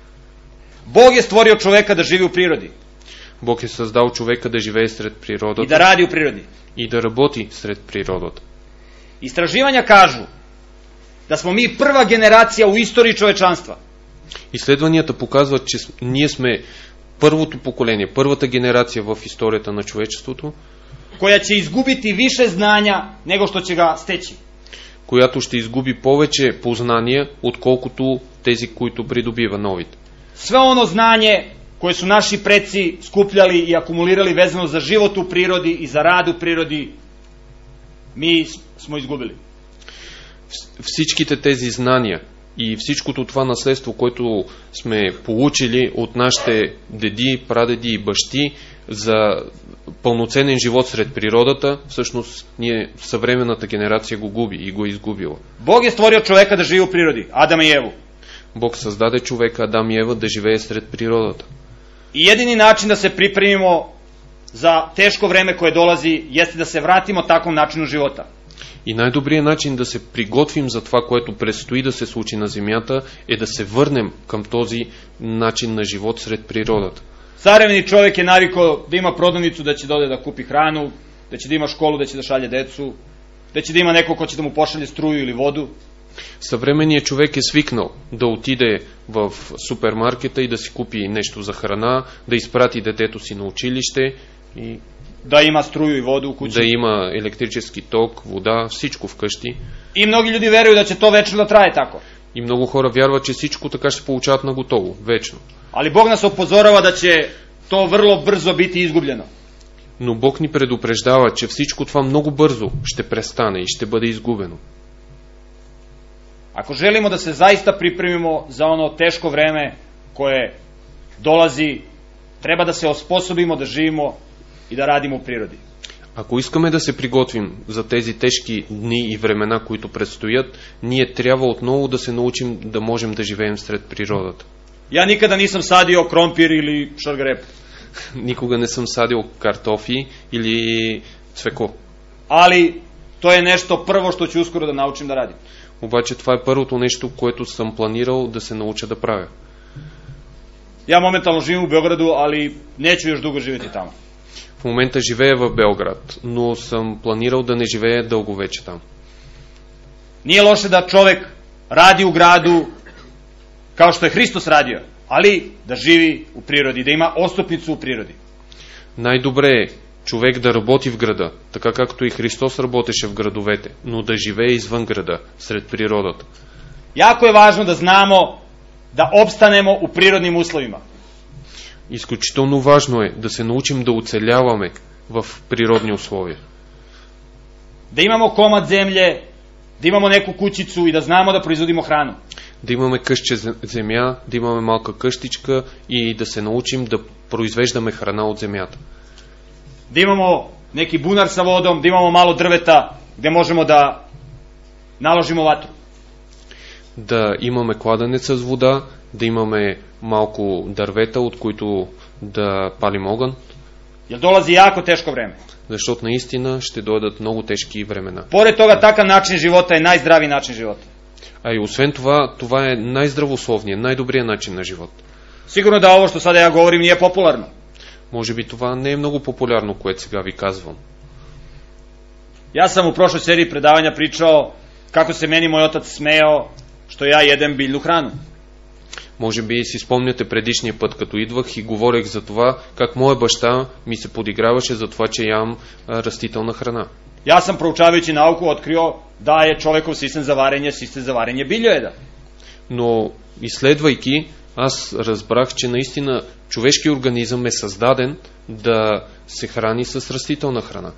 Bog je stvorio čoveka da živi u prirodi. Бог е създал човека да живее сред I da природата radi u prirodi. и да работи сред природата. Istraživanja kažu da smo mi prva generacija u istoriji čovečanstva Изследванията показват, че ние сме първото поколение, първата генерация в историята на човечеството, koja će izgubiti više znanja nego što će ga steći. която ще изгуби повече познания, отколкото тези, които придобива новите. Sve ono znanje koje su naši preci skupljali i akumulirali vezano za život u prirodi i za rad u prirodi, mi smo izgubili. Всичките тези знания и всичкото това наследство, което сме получили от нашите деди, прадеди и бащи за пълноценен живот сред природата, всъщност ние, съвременната генерация го губи и го е изгубила. Бог е створил човека да живее у природи, Адама и Еву. Бог създаде човека, Адам и Ева, да живее сред природата. I jedini način da se pripremimo za teško vreme koje dolazi jeste da se vratimo takvom načinu života. И най-добрият начин да се приготвим за това, което предстои да се случи на земята, е да се върнем към този начин на живот сред природата. Savremeni čovjek je navikao da ima prodavnicu, da će da ode da kupi hranu, da će da ima školu, da će da šalje decu, da će da има neko ko će da mu pošalje struju ili vodu. Съвременният човек е свикнал да отиде в супермаркета и да си купи нещо за храна, да изпрати детето си на училище и da ima struju i vodu u kući. да има електрически ток, вода, всичко вкъщи. I mnogi ljudi veruju da će to večno da traje tako. И много хора вярват, че всичко така ще получават на готово, вечно. Ali Bog nas upozorava da će to vrlo brzo biti izgubljeno. Но Бог ни предупреждава, че всичко това много бързо ще престане и ще бъде изгубено. Ako želimo da se zaista pripremimo za ono teško vreme koje dolazi, treba da se osposobimo da živimo и да радим у природи. Ако искаме да се приготвим за тези тежки дни и времена, които предстоят, ние трябва отново да се научим да можем да живеем сред природата. Ja nikada nisam sadio krompir ili šargrep. Никога не съм садил картофи или цвеко. Ali to je nešto prvo što ću uskoro da naučim da radim. Обаче това е първото нещо, което съм планирал да се науча да правя. Ja momentalno živim u Beogradu, ali neću još dugo živjeti tamo. В момента живея в Белград, но съм планирал да не живея дълго вече там. Nije loše da čovek radi u gradu kao što je Hristos radio, ali da živi u prirodi, da ima ostupnicu u prirodi. Най-добре е човек да работи в града, така както и Христос работеше в градовете, но да живее извън града, сред природата. Jako je važno da znamo da opstanemo u prirodnim uslovima. Изключително важно е да се научим да оцеляваме в природни условия. Da imamo komad zemlje, da imamo neku kućicu i da znamo da proizvodimo hranu. Да имаме къстче земя, да имаме малка къщичка и да се научим да произвеждаме храна от земята. Da imamo neki bunar sa vodom, da imamo malo drveta gde možemo da naložimo vatru. Да имаме кладенец с вода, да имаме малко дървета, от които да палим огън. Jer dolazi jako teško vreme. Защото наистина ще дойдат много тежки времена. Pored toga, takav način života je najzdraviji način života. А и освен това, това е най-здравословният, най-добрият начин на живот. Sigurno da ovo što sada ja govorim nije popularno. Може би това не е много популярно, което сега ви казвам. Ja sam u prošloj seriji predavanja pričao kako se meni moj otac smejao što ja jedem biljnu hranu. Може би си спомняте предишния път, като идвах и говорех за това, как моя баща ми се подиграваше за това, че ям растителна храна. Ja sam proučavajući nauku otkrio da je čovekov sistem za varenje biljojeda. Но изследвайки, аз разбрах, че наистина човешки организъм е създаден да се храни с растителна храна.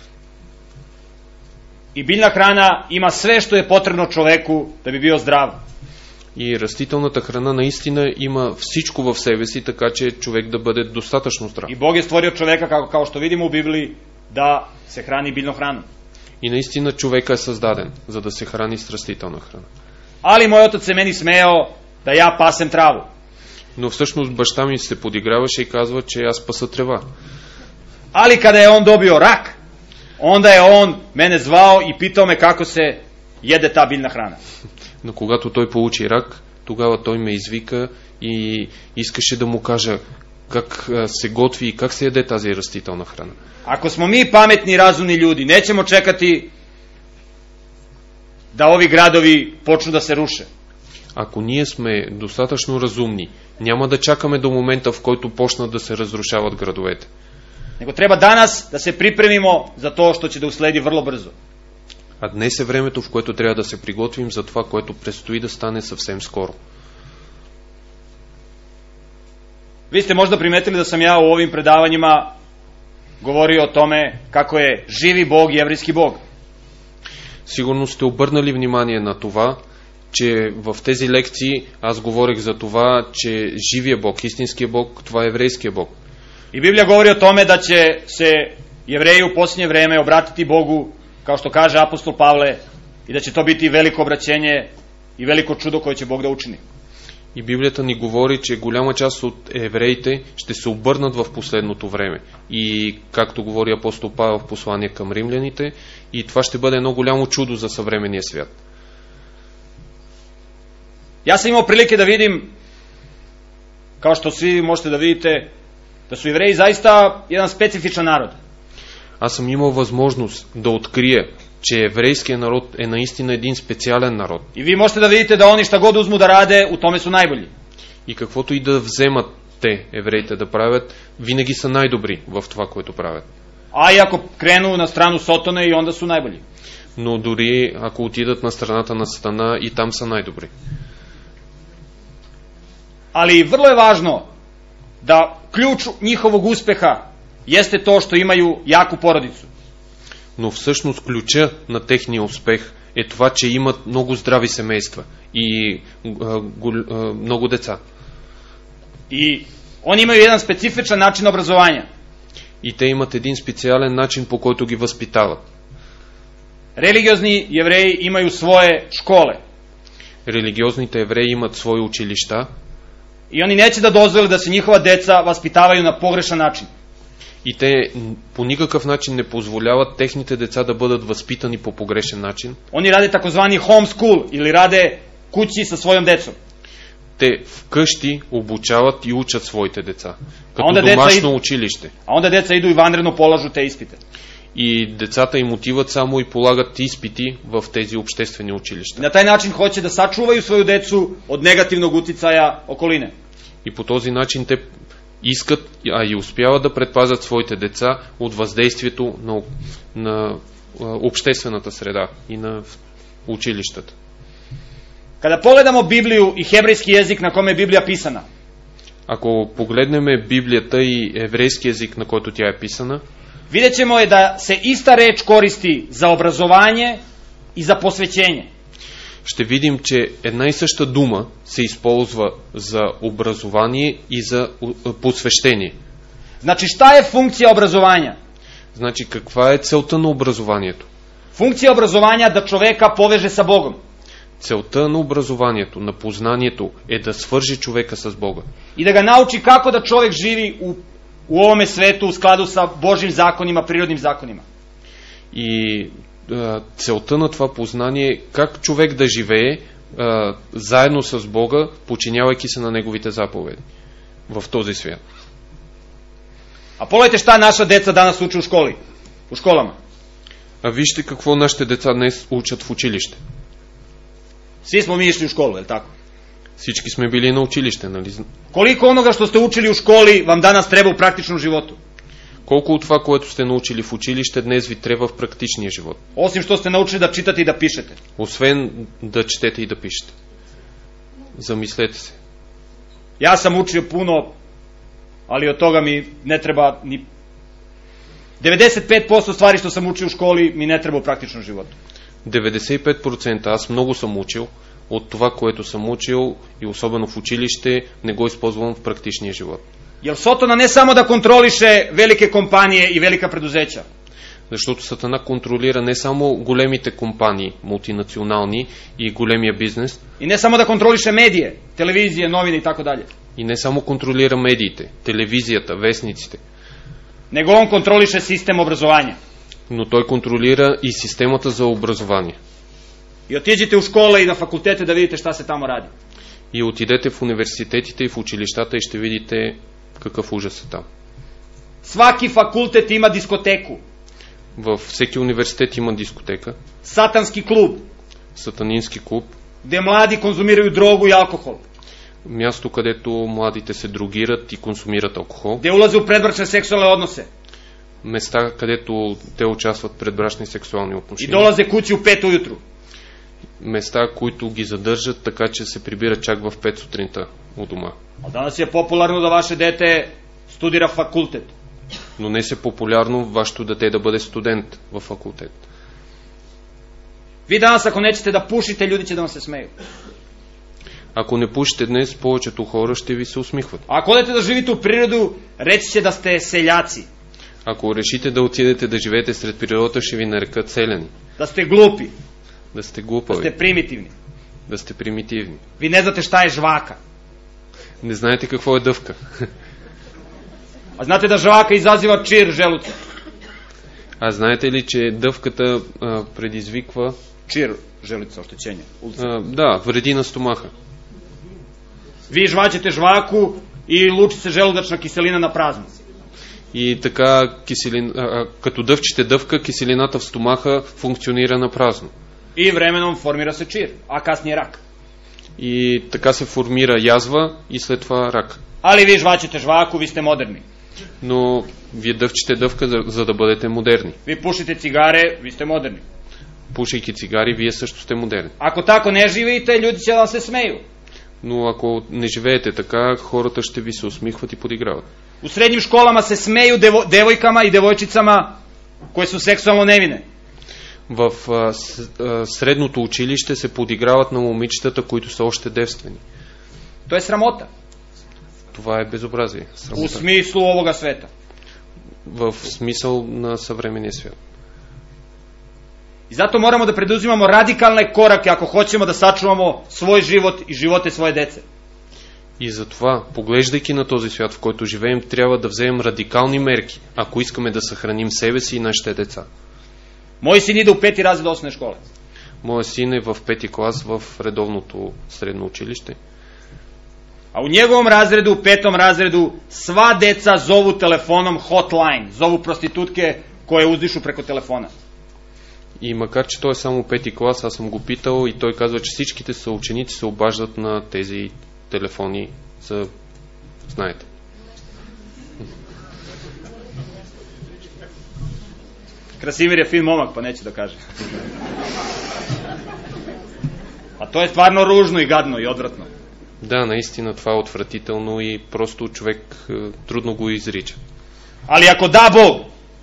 I biljna hrana ima sve što je potrebno čoveku da bi bio zdrav. И растителната храна наистина има всичко в себе си, така че човек да бъде достатъчно здрав. I Bog je stvorio čoveka, kao što vidimo u Bibliji, da se hrani biljnom hranom. И наистина човека е създаден, за да се храни с растителна храна. Ali moj otac se meni smejao da ja pasem travu. Но всъщност баща ми се подиграваше и казва, че аз паса трева. Ali kada je on dobio rak, onda je on mene zvao i pitao me kako se jede ta biljna hrana. Но когато той получи рак, тогава той ме извика и искаше да му кажа как се готви и как се яде тази растителна храна. Ako smo mi pametni i razumni ljudi, nećemo čekati da ovi gradovi počnu da se ruše. Ако ние сме достатъчно разумни, няма да чакаме до момента, в който почнат да се разрушават градовете. Nego treba danas da se pripremimo za to što će da usledi vrlo brzo. А днес е времето, в което трябва да се приготвим за това, което предстои да стане съвсем скоро. Vi ste možda primetili da sam ja u ovim predavanjima govorio o tome kako je živi Bog i еврейски Bog. Сигурно сте обърнали внимание на това, че в тези лекции аз говорех за това, че живия Бог, истинския Бог, това е еврейския Бог. I Biblija govori o tome da će se Jevreji u posljednje vreme obratiti Bogu, kao što kaže apostol Pavle, i da će to biti veliko obraćenje i veliko čudo koje će Bog da učini. И Библията ни говори, че голяма част от евреите ще се обърнат в последното време. И както говори апостол Павел в послание към римляните, и това ще бъде едно голямо чудо за съвременния свят. Ja sam imao prilike da vidim, kao što svi možete da vidite, da su Jevreji zaista jedan specifičan narod. Аз съм имал възможност да открия, че еврейският народ е наистина един специален народ. I vi možete da vidite da oni šta god uzmu da rade, u tome su najbolji. И каквото и да вземат те, евреите, да правят, винаги са най-добри в това, което правят. A i ako krenu na stranu Sotone, i onda su najbolji. Но дори ако отидат на страната на Сатана, и там са най-добри. Ali vrlo je važno da ključ njihovog uspeha jeste to što imaju jaku porodicu. Но всъщност ключа на техния успех е това, че имат много здрави семейства и много деца. I oni imaju jedan specifičan način obrazovanja. И те имат един специален начин, по който ги възпитават. Religiozni Jevreji imaju svoje škole. Религиозните евреи имат свои училища. I oni neće da dozvole da se njihova deca vaspitavaju na pogrešan način. И те по никакъв начин не позволяват техните деца да бъдат възпитани по погрешен начин. Oni rade takozvani homeschool ili rade kući sa svojom decom. Те вкъщи обучават и учат своите деца. Като домашно училище. A onda deca idu i vanredno polažu te ispite. И децата им отиват само и полагат изпити в тези обществени училища. Na taj način hoće da sačuvaju svoju decu od negativnog uticaja okoline. И по този начин те искат, а и успяват да предпазят своите деца от въздействието на обществената среда и на училищата. Kada pogledamo Bibliju i hebrejski jezik na kome je Biblija pisana, ако погледнем Библията и еврейски език, на който тя е писана, vidjet ćemo je da se ista reč koristi za obrazovanje i za posvećenje. ще видим, че една и съща дума се използва за образование и за посвещение. Znači, šta je funkcija obrazovanja? Значи, каква е целта на образованието? Funkcija obrazovanja da čoveka poveže sa Bogom. Целта на образованието, на познанието е да свържи човека с Бога. I da ga nauči kako da čovek živi u ovome svetu u skladu sa Božjim zakonima, prirodnim zakonima. И целта на това познание е как човек да живее заедно с Бога, подчинявайки се на Неговите заповеди в този свят. A pogledajte šta naša deca danas uče u školama. А вижте какво нашите деца днес учат в училище. Svi smo mi išli u školu, je li tako? Всички сме били на училище, нали? Koliko onoga što ste učili u školi vam danas treba u praktičnom životu? Колко от това, което сте научили в училище, днес ви трябва в практичния живот? Osim što ste naučili da čitate i da pišete. Освен да четете и да пишете. Замислете се. Ja sam učio puno, ali od toga mi ne treba ni 95% stvari što sam učio u školi mi ne treba u praktičnom životu. 95% аз много съм учил, от това, което съм учил и особено в училище, не го използвам в практичния живот. Jer Sotona ne samo da kontroliše velike kompanije i velika preduzeća. Защото Сатана контролира не само големите компании, мултинационални и големия бизнес, I ne samo da kontroliše medije, televizije, novine i tako dalje. и не само контролира медиите, телевизията, вестниците, Nego on kontroliše sistem obrazovanja. но той контролира и системата за образование. I otiđite u škole i na fakultete da vidite šta se tamo radi. И отидете в университетите и в училищата и ще видите какъв ужас е там. Svaki fakultet ima diskoteku, Във всеки университет има дискотека, satanski klub, сатанински клуб, gde mladi konzumiraju drogu i alkohol, място, където младите се дрогират и консумират алкохол, gde ulaze u predbračne seksualne odnose места, където те участват в предбрачни сексуални i отношения, dolaze kući u 5 ujutru. места, които ги задържат така, че се прибират чак в 5 сутринта у дома. A danas je popularno da vaše dete studira fakultet. Но не е популярно вашето дете да бъде студент в факултет. Vi danas ako nećete da pušite, ljudi će da vam se smeju. Ако не пушите днес, повечето хора ще ви се усмихват. A ako odete da živite u prirodu, reći će da ste seljaci, Ако решите да отидете да живеете сред природата, ще ви нарекат селяни, da ste glupi, да сте da глупави, ste primitivni. да сте примитивни. Vi ne znate šta je žvaka. Не знаете какво е дъвка. A znate da žvaka izaziva čir želuca. А знаете ли, че дъвката предизвиква Čir želuca, oštećenje. да, вреди на стомаха. Vi žvaćete žvaku i luči se želudačna kiselina na prazno. И така, като дъвчите дъвка, киселината в стомаха функционира на празно. I vremenom formira se čir, a kasnije rak. И така се формира язва и след това рак. Ali vi žvaćete žvaku, vi ste moderni. Но вие дъвчите дъвка, за да бъдете модерни. Vi pušite cigare, vi ste moderni. Пушейки цигари, вие също сте модерни. Ako tako ne živite, ljudi će da vam se smeju. Но ако не живеете така, хората ще ви се усмихват и подиграват. U srednjim školama se smeju devojkama i devojčicama koje su seksualno nevine. В средното училище се подиграват на момичетата, които са още девствени. To je sramota. Това е безобразие. U Срамота. smislu ovoga sveta. В смисъл на съвременния свят. I zato moramo da preduzimamo radikalne korake ako hoćemo da sačuvamo svoj život i živote svoje dece. И затова, поглеждайки на този свят, в който живеем, трябва да вземем радикални мерки, ако искаме да съхраним себе си и нашите деца. Moj sin ide u 5. razred osnovne škole. Моя син е в 5 клас в редовното средно училище. A u njegovom razredu, u 5. razredu, sva deca zovu telefonom hotline, zovu prostitutke koje uzdišu preko telefona. И макар, че той е само 5 клас, аз съм го питал и той казва, че всичките съученици се обаждат на тези телефони за... Знаете. Krasimir je fin momak, pa neće da kaže. A to je stvarno ružno i gadno i odvratno. Да, наистина това е отвратително и просто човек трудно го изрича. Ali ako da Bog,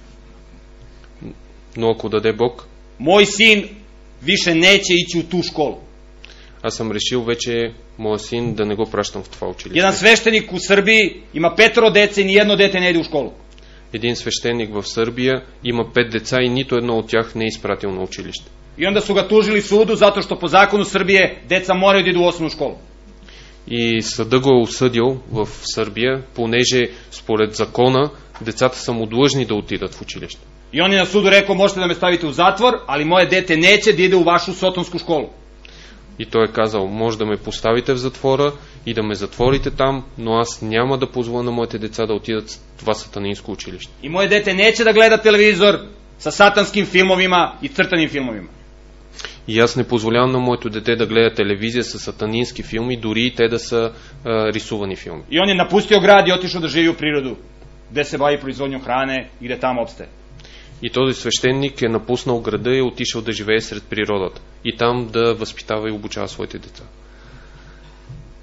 Но ако даде Бог, moj sin više neće ići u tu školu. аз съм решил вече моя син да не го пращам в това училище. Jedan sveštenik u Srbiji ima 5 dece i nijedno dete ne ide u školu. Един свещеник в Сърбия има 5 деца и нито едно от тях не е изпратил на училище. I onda su ga tužili sudu zato što po zakonu Srbije deca moraju da idu u osnovnu školu. И съда го е осъдил в Сърбия, понеже според закона децата са му длъжни да отидат в училище. I on je na sudu rekao, možete da me stavite u zatvor, ali moje dete neće da ide u vašu sotonsku školu. И той е казал, може да ме поставите в затвора и да ме затворите там, но аз няма да позволя на моите деца да отидат в това сатанинско училище. I moje dete neće da gleda televizor sa satanskim filmovima i crtanim filmovima. И аз не позволявам на моето дете да гледа телевизия с сатанински филми, дори и те да са рисувани филми. I on je napustio grad i otišao da živi u prirodu, gde se bavi proizvodnjom hrane i gde tamo opstaje. И този свещеник е напуснал града и е отишъл да живее сред природата. И там да възпитава и обучава своите деца.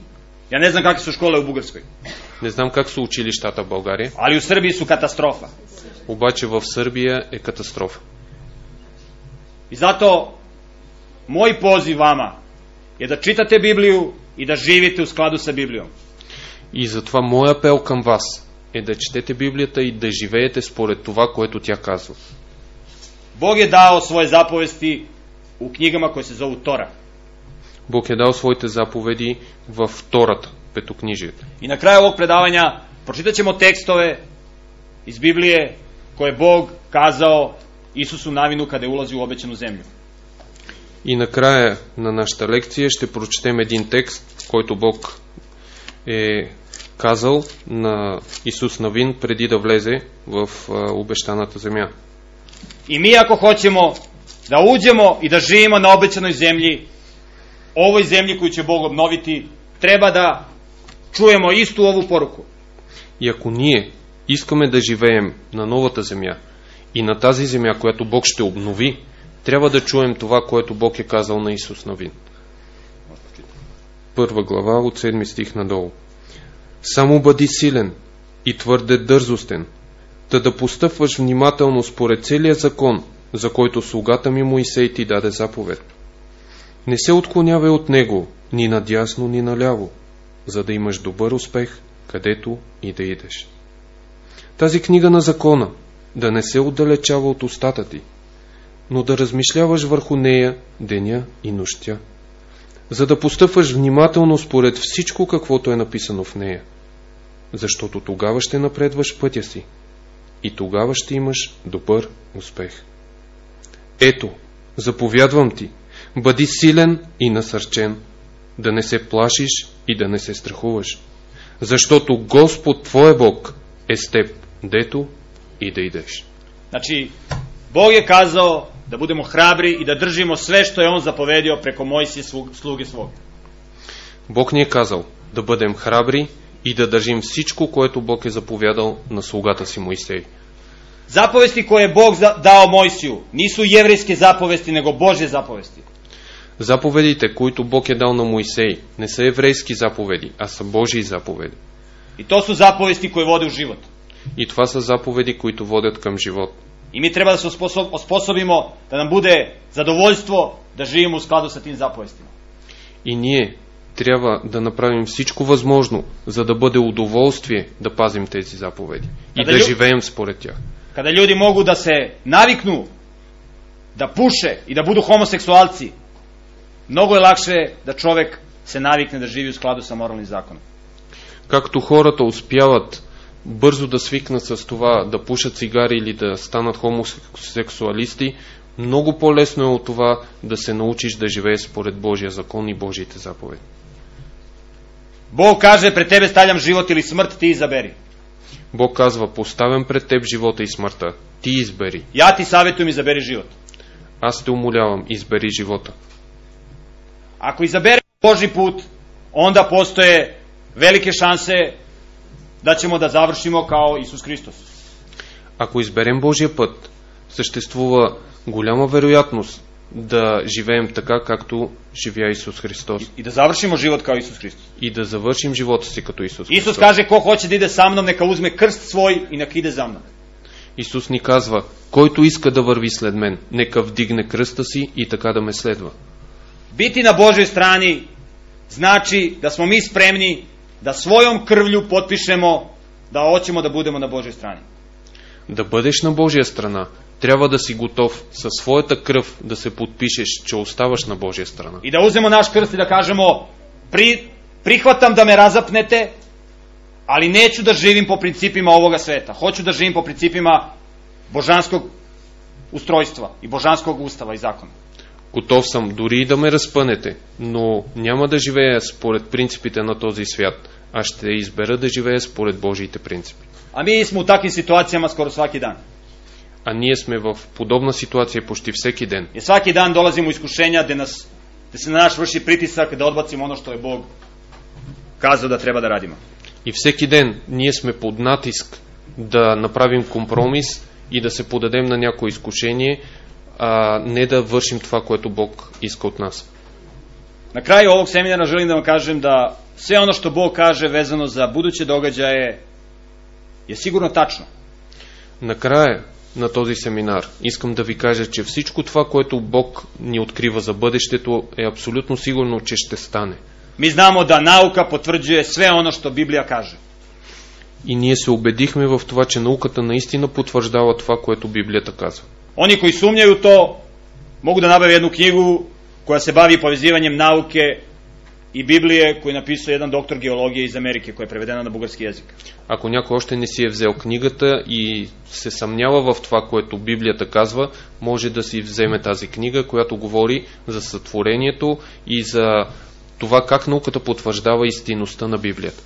Ja ne znam kakve su škole u Bugarskoj. Не знам как са училищата в България, Ali u Srbiji su katastrofa. обаче в Сърбия е катастрофа. I zato moj poziv vama je da čitate Bibliju i da živite u skladu sa Biblijom. И затова мой апел към вас е да четете Библията и да живеете според това, което тя казва. Bog je dao svoje zapovesti u knjigama koje se zovu Tora. Бог е дал своите заповеди във втората, петокнижието. I na kraju ovog predavanja pročitat ćemo tekstove iz Biblije koje je Bog kazao Isusu Навину kada je ulazio u obećanu zemlju. И накрая на нашата лекция ще прочетем един текст, който Бог е казал на Исус Навин преди да влезе в обещаната земя. I mi ako hoćemo da uđemo i da živimo na obećanoj zemlji, ovoj zemlji koju će Bog obnoviti, treba da čujemo istu ovu poruku. И ако ние искаме да живеем на новата земя и на тази земя, която Бог ще обнови, трябва да чуем това, което Бог е казал на Исус Навин. 1 глава от 7 стих надолу. Само бъди силен и твърде дързостен, да постъпваш внимателно според целия закон, за който слугата ми Моисей ти даде заповед. Не се отклонявай от него, ни надясно, ни наляво, за да имаш добър успех, където и да идеш. Тази книга на закона да не се отдалечава от устата ти, но да размишляваш върху нея деня и нощя, за да постъпваш внимателно според всичко, каквото е написано в нея, защото тогава ще напредваш пътя си и тогава ще имаш добър успех. Ето, заповядвам ти, бъди силен и насърчен, да не се плашиш и да не се страхуваш, защото Господ твой Бог е с теб, дето и да идеш. Znači, Bog je kazao da budemo hrabri i da držimo sve što je On zapovedio preko Mojsije sluge svog. Бог ни е казал да бъдем храбри и да държим всичко, което Бог е заповядал на слугата си Моисей. Zapovesti koje je Bog dao Mojsiju nisu jevrejske zapovesti, nego Božje zapovesti. Заповедите, които Бог е дал на Моисей, не са еврейски заповеди, а са Божии заповеди. I to su zapovesti koje vode u život. И това са заповеди, които водят към живот. I mi treba da se osposobimo da nam bude zadovoljstvo da živimo u skladu sa tim zapovestima. И ние трябва да направим всичко възможно, за да бъде удоволствие да пазим тези заповеди и да живеем според тях. Kada ljudi mogu da se naviknu da puše i da budu homoseksualci, mnogo je lakše da čovek se navikne da živi u skladu sa moralnim zakonom. Както хората успяват бързо да свикнат с това да пушат цигари или да станат хомосексуалисти, много по-лесно е от това да се научиш да живееш според Божия закон и Божиите заповеди. Бог каже, пред тебе ставям живот или смърт, ти избери. Бог казва, поставям пред теб живота и смъртта, ти избери. Ja ti savjetujem, izaberi život. Аз те умолявам, избери живота. Ako izaberemo Božji put, onda postoje velike šanse da ćemo da završimo kao Isus Hristos. Ако изберем Божия път, съществува голяма вероятност да живеем така, както живя Исус Христос. I da završimo život kao Isus Hristos. И да завършим живота си като Исус Isus Христос. kaže, ko hoće da ide sa mnom, neka uzme krst svoj i neka ide za mnom. Исус ни казва, който иска да върви след мен, нека вдигне кръста си и така да ме следва. Biti na Božoj strani znači da smo mi spremni da svojom krvlju potpišemo da hoćemo da budemo na Božoj strani. Да бъдеш на Божия страна, трябва да си готов със своята кръв да се подпишеш, че оставаш на Божия страна. I da uzmemo naš krst i da kažemo, prihvatam da me razapnete, ali neću da živim po principima ovoga sveta. Hoću da živim po principima božanskog ustrojstva i božanskog ustava i zakona. Готов съм дори и да ме разпънете, но няма да живея според принципите на този свят, а ще избера да живея според Божиите принципи. A mi smo u takvim situacijama skoro svaki dan. А ние сме в подобна ситуация почти всеки ден. Jer svaki dan dolazimo u iskušenja gde se na naš vrši pritisak da odbacimo ono što je Bog kazao da treba da radimo. И всеки ден ние сме под натиск да направим компромис и да се подадем на някое изкушение, а не да вършим това, което Бог иска от нас. Na kraju ovog seminara želim da vam kažem da sve ono što Bog kaže vezano za buduće događaje je sigurno tačno. Накрая на този семинар искам да ви кажа, че всичко това, което Бог ни открива за бъдещето, е абсолютно сигурно, че ще стане. Mi znamo da nauka potvrđuje sve ono što Biblija kaže. И ние се убедихме в това, че науката наистина потвърждава това, което Библията казва. Oni koji sumnjaju to mogu da nabave jednu knjigu koja se bavi povezivanjem nauke i Biblije, koju je napisao jedan doktor geologije iz Amerike, koja je prevedena на български език. Ако някой още не си е взел книгата и се съмнява в това, което Библията казва, може да си вземе тази книга, която говори за сътворението и за това как науката потвърждава истинността на Библията.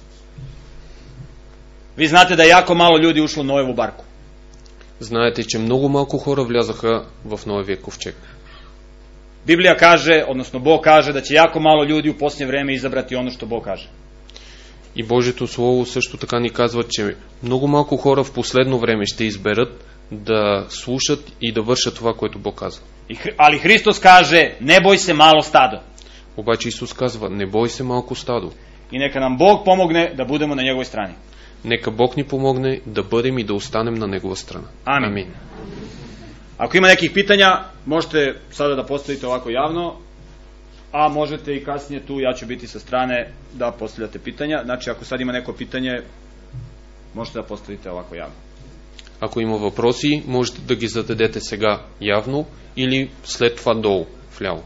Vi znate da je jako malo ljudi ušlo u Noevu barku. Знаете, че много малко хора влязаха в Ноевия ковчег. Biblija kaže, odnosno Bog kaže da će jako malo ljudi u posljednje vreme izabrati ono što Bog kaže. И Божието Слово също така ни казва, че много малко хора в последно време ще изберат да слушат и да вършат това, което Бог казва. Ali Hristos kaže, ne boj se malo stado. Обаче Исус казва, не бой се малко стадо. I neka nam Bog pomogne da budemo na njegovoj strani. Нека Бог ни помогне да бъдем и да останем на Негова страна. Амин. Ako ima nekih pitanja, možete sada da postavite ovako javno, a možete i kasnije tu, ja ću biti sa strane da postavljate pitanja. Znači, ako sad ima neko pitanje, možete da postavite ovako javno. Ако има въпроси, можете да ги зададете сега явно или след това долу, вляво.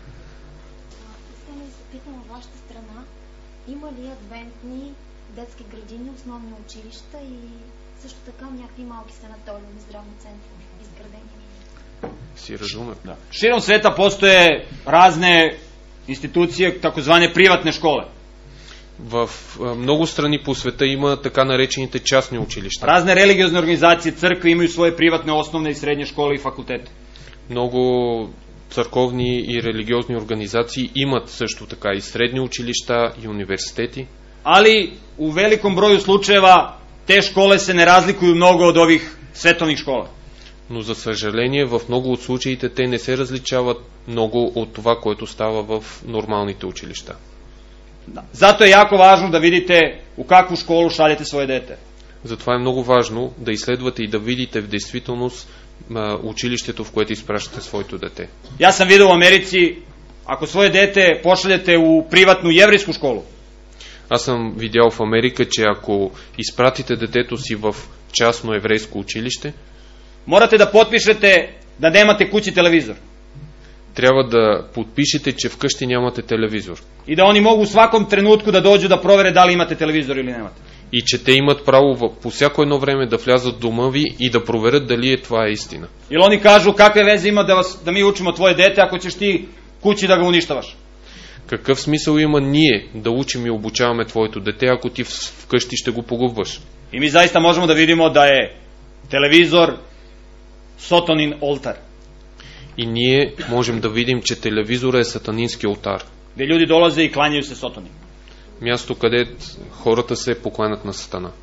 Искам да се питам от вашата страна, има ли адвентни детски градини, основни училища и също така някакви малки санаториуми, здравни центрове изградени? Си разумем. Da. Širom sveta postoje razne institucije, takozvane privatne škole. В много страни по света има така наречените частни училища. Razne religiozne organizacije, crkve imaju svoje privatne osnovne i srednje škole i fakultete. Много църковни и религиозни организации имат също така и средни училища и университети. Ali u velikom broju slučajeva te škole se ne razlikuju mnogo od ovih svetovnih škola. Но за съжаление в много от случаите те не се различават много от това, което става в нормалните училища. Da. Zato je jako važno da vidite u kakvu školu šaljete svoje dete. Затова е много важно да изследвате и да видите в действителност училището, в което изпращате своето дете. Ja sam vidio u Americi, ako svoje dete pošaljete u privatnu jevrijsku školu, Аз съм видял в Америка, че ако изпратите детето си в частно еврейско училище, morate da potpišete da nemate kući televizor. трябва да подпишете, че вкъщи нямате телевизор. I da oni mogu u svakom trenutku da dođu da provere da li imate televizor ili nemate. И че те имат право по всяко едно време да влязат в дома ви и да проверят дали това е истина. Ili oni kažu kakve veze ima da mi učimo tvoje dete ako ćeš ti kući da ga uništavaš. Какъв смисъл има ние да учим и обучаваме твоето дете, ако ти вкъщи ще го погубваш? I mi zaista možemo da vidimo da je televizor Sotonin oltar. И ние можем да видим, че телевизора е сатанински олтар. Gdje ljudi dolaze i klanjaju se Sotoni. Място, където хората се покланят на сатана.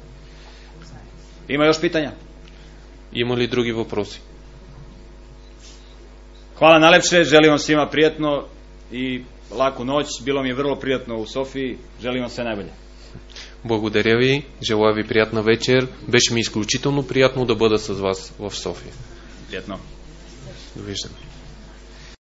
Ima još pitanja? Има ли други въпроси? Hvala najlepše, želim vam svima prijatno i laku noć. Bilo mi je vrlo prijatno u Sofiji. Želim vam sve najbolje. Благодаря ви, желая ви приятна вечер. Беше ми изключително приятно да бъда с вас в София. Prijetno. Довиждане.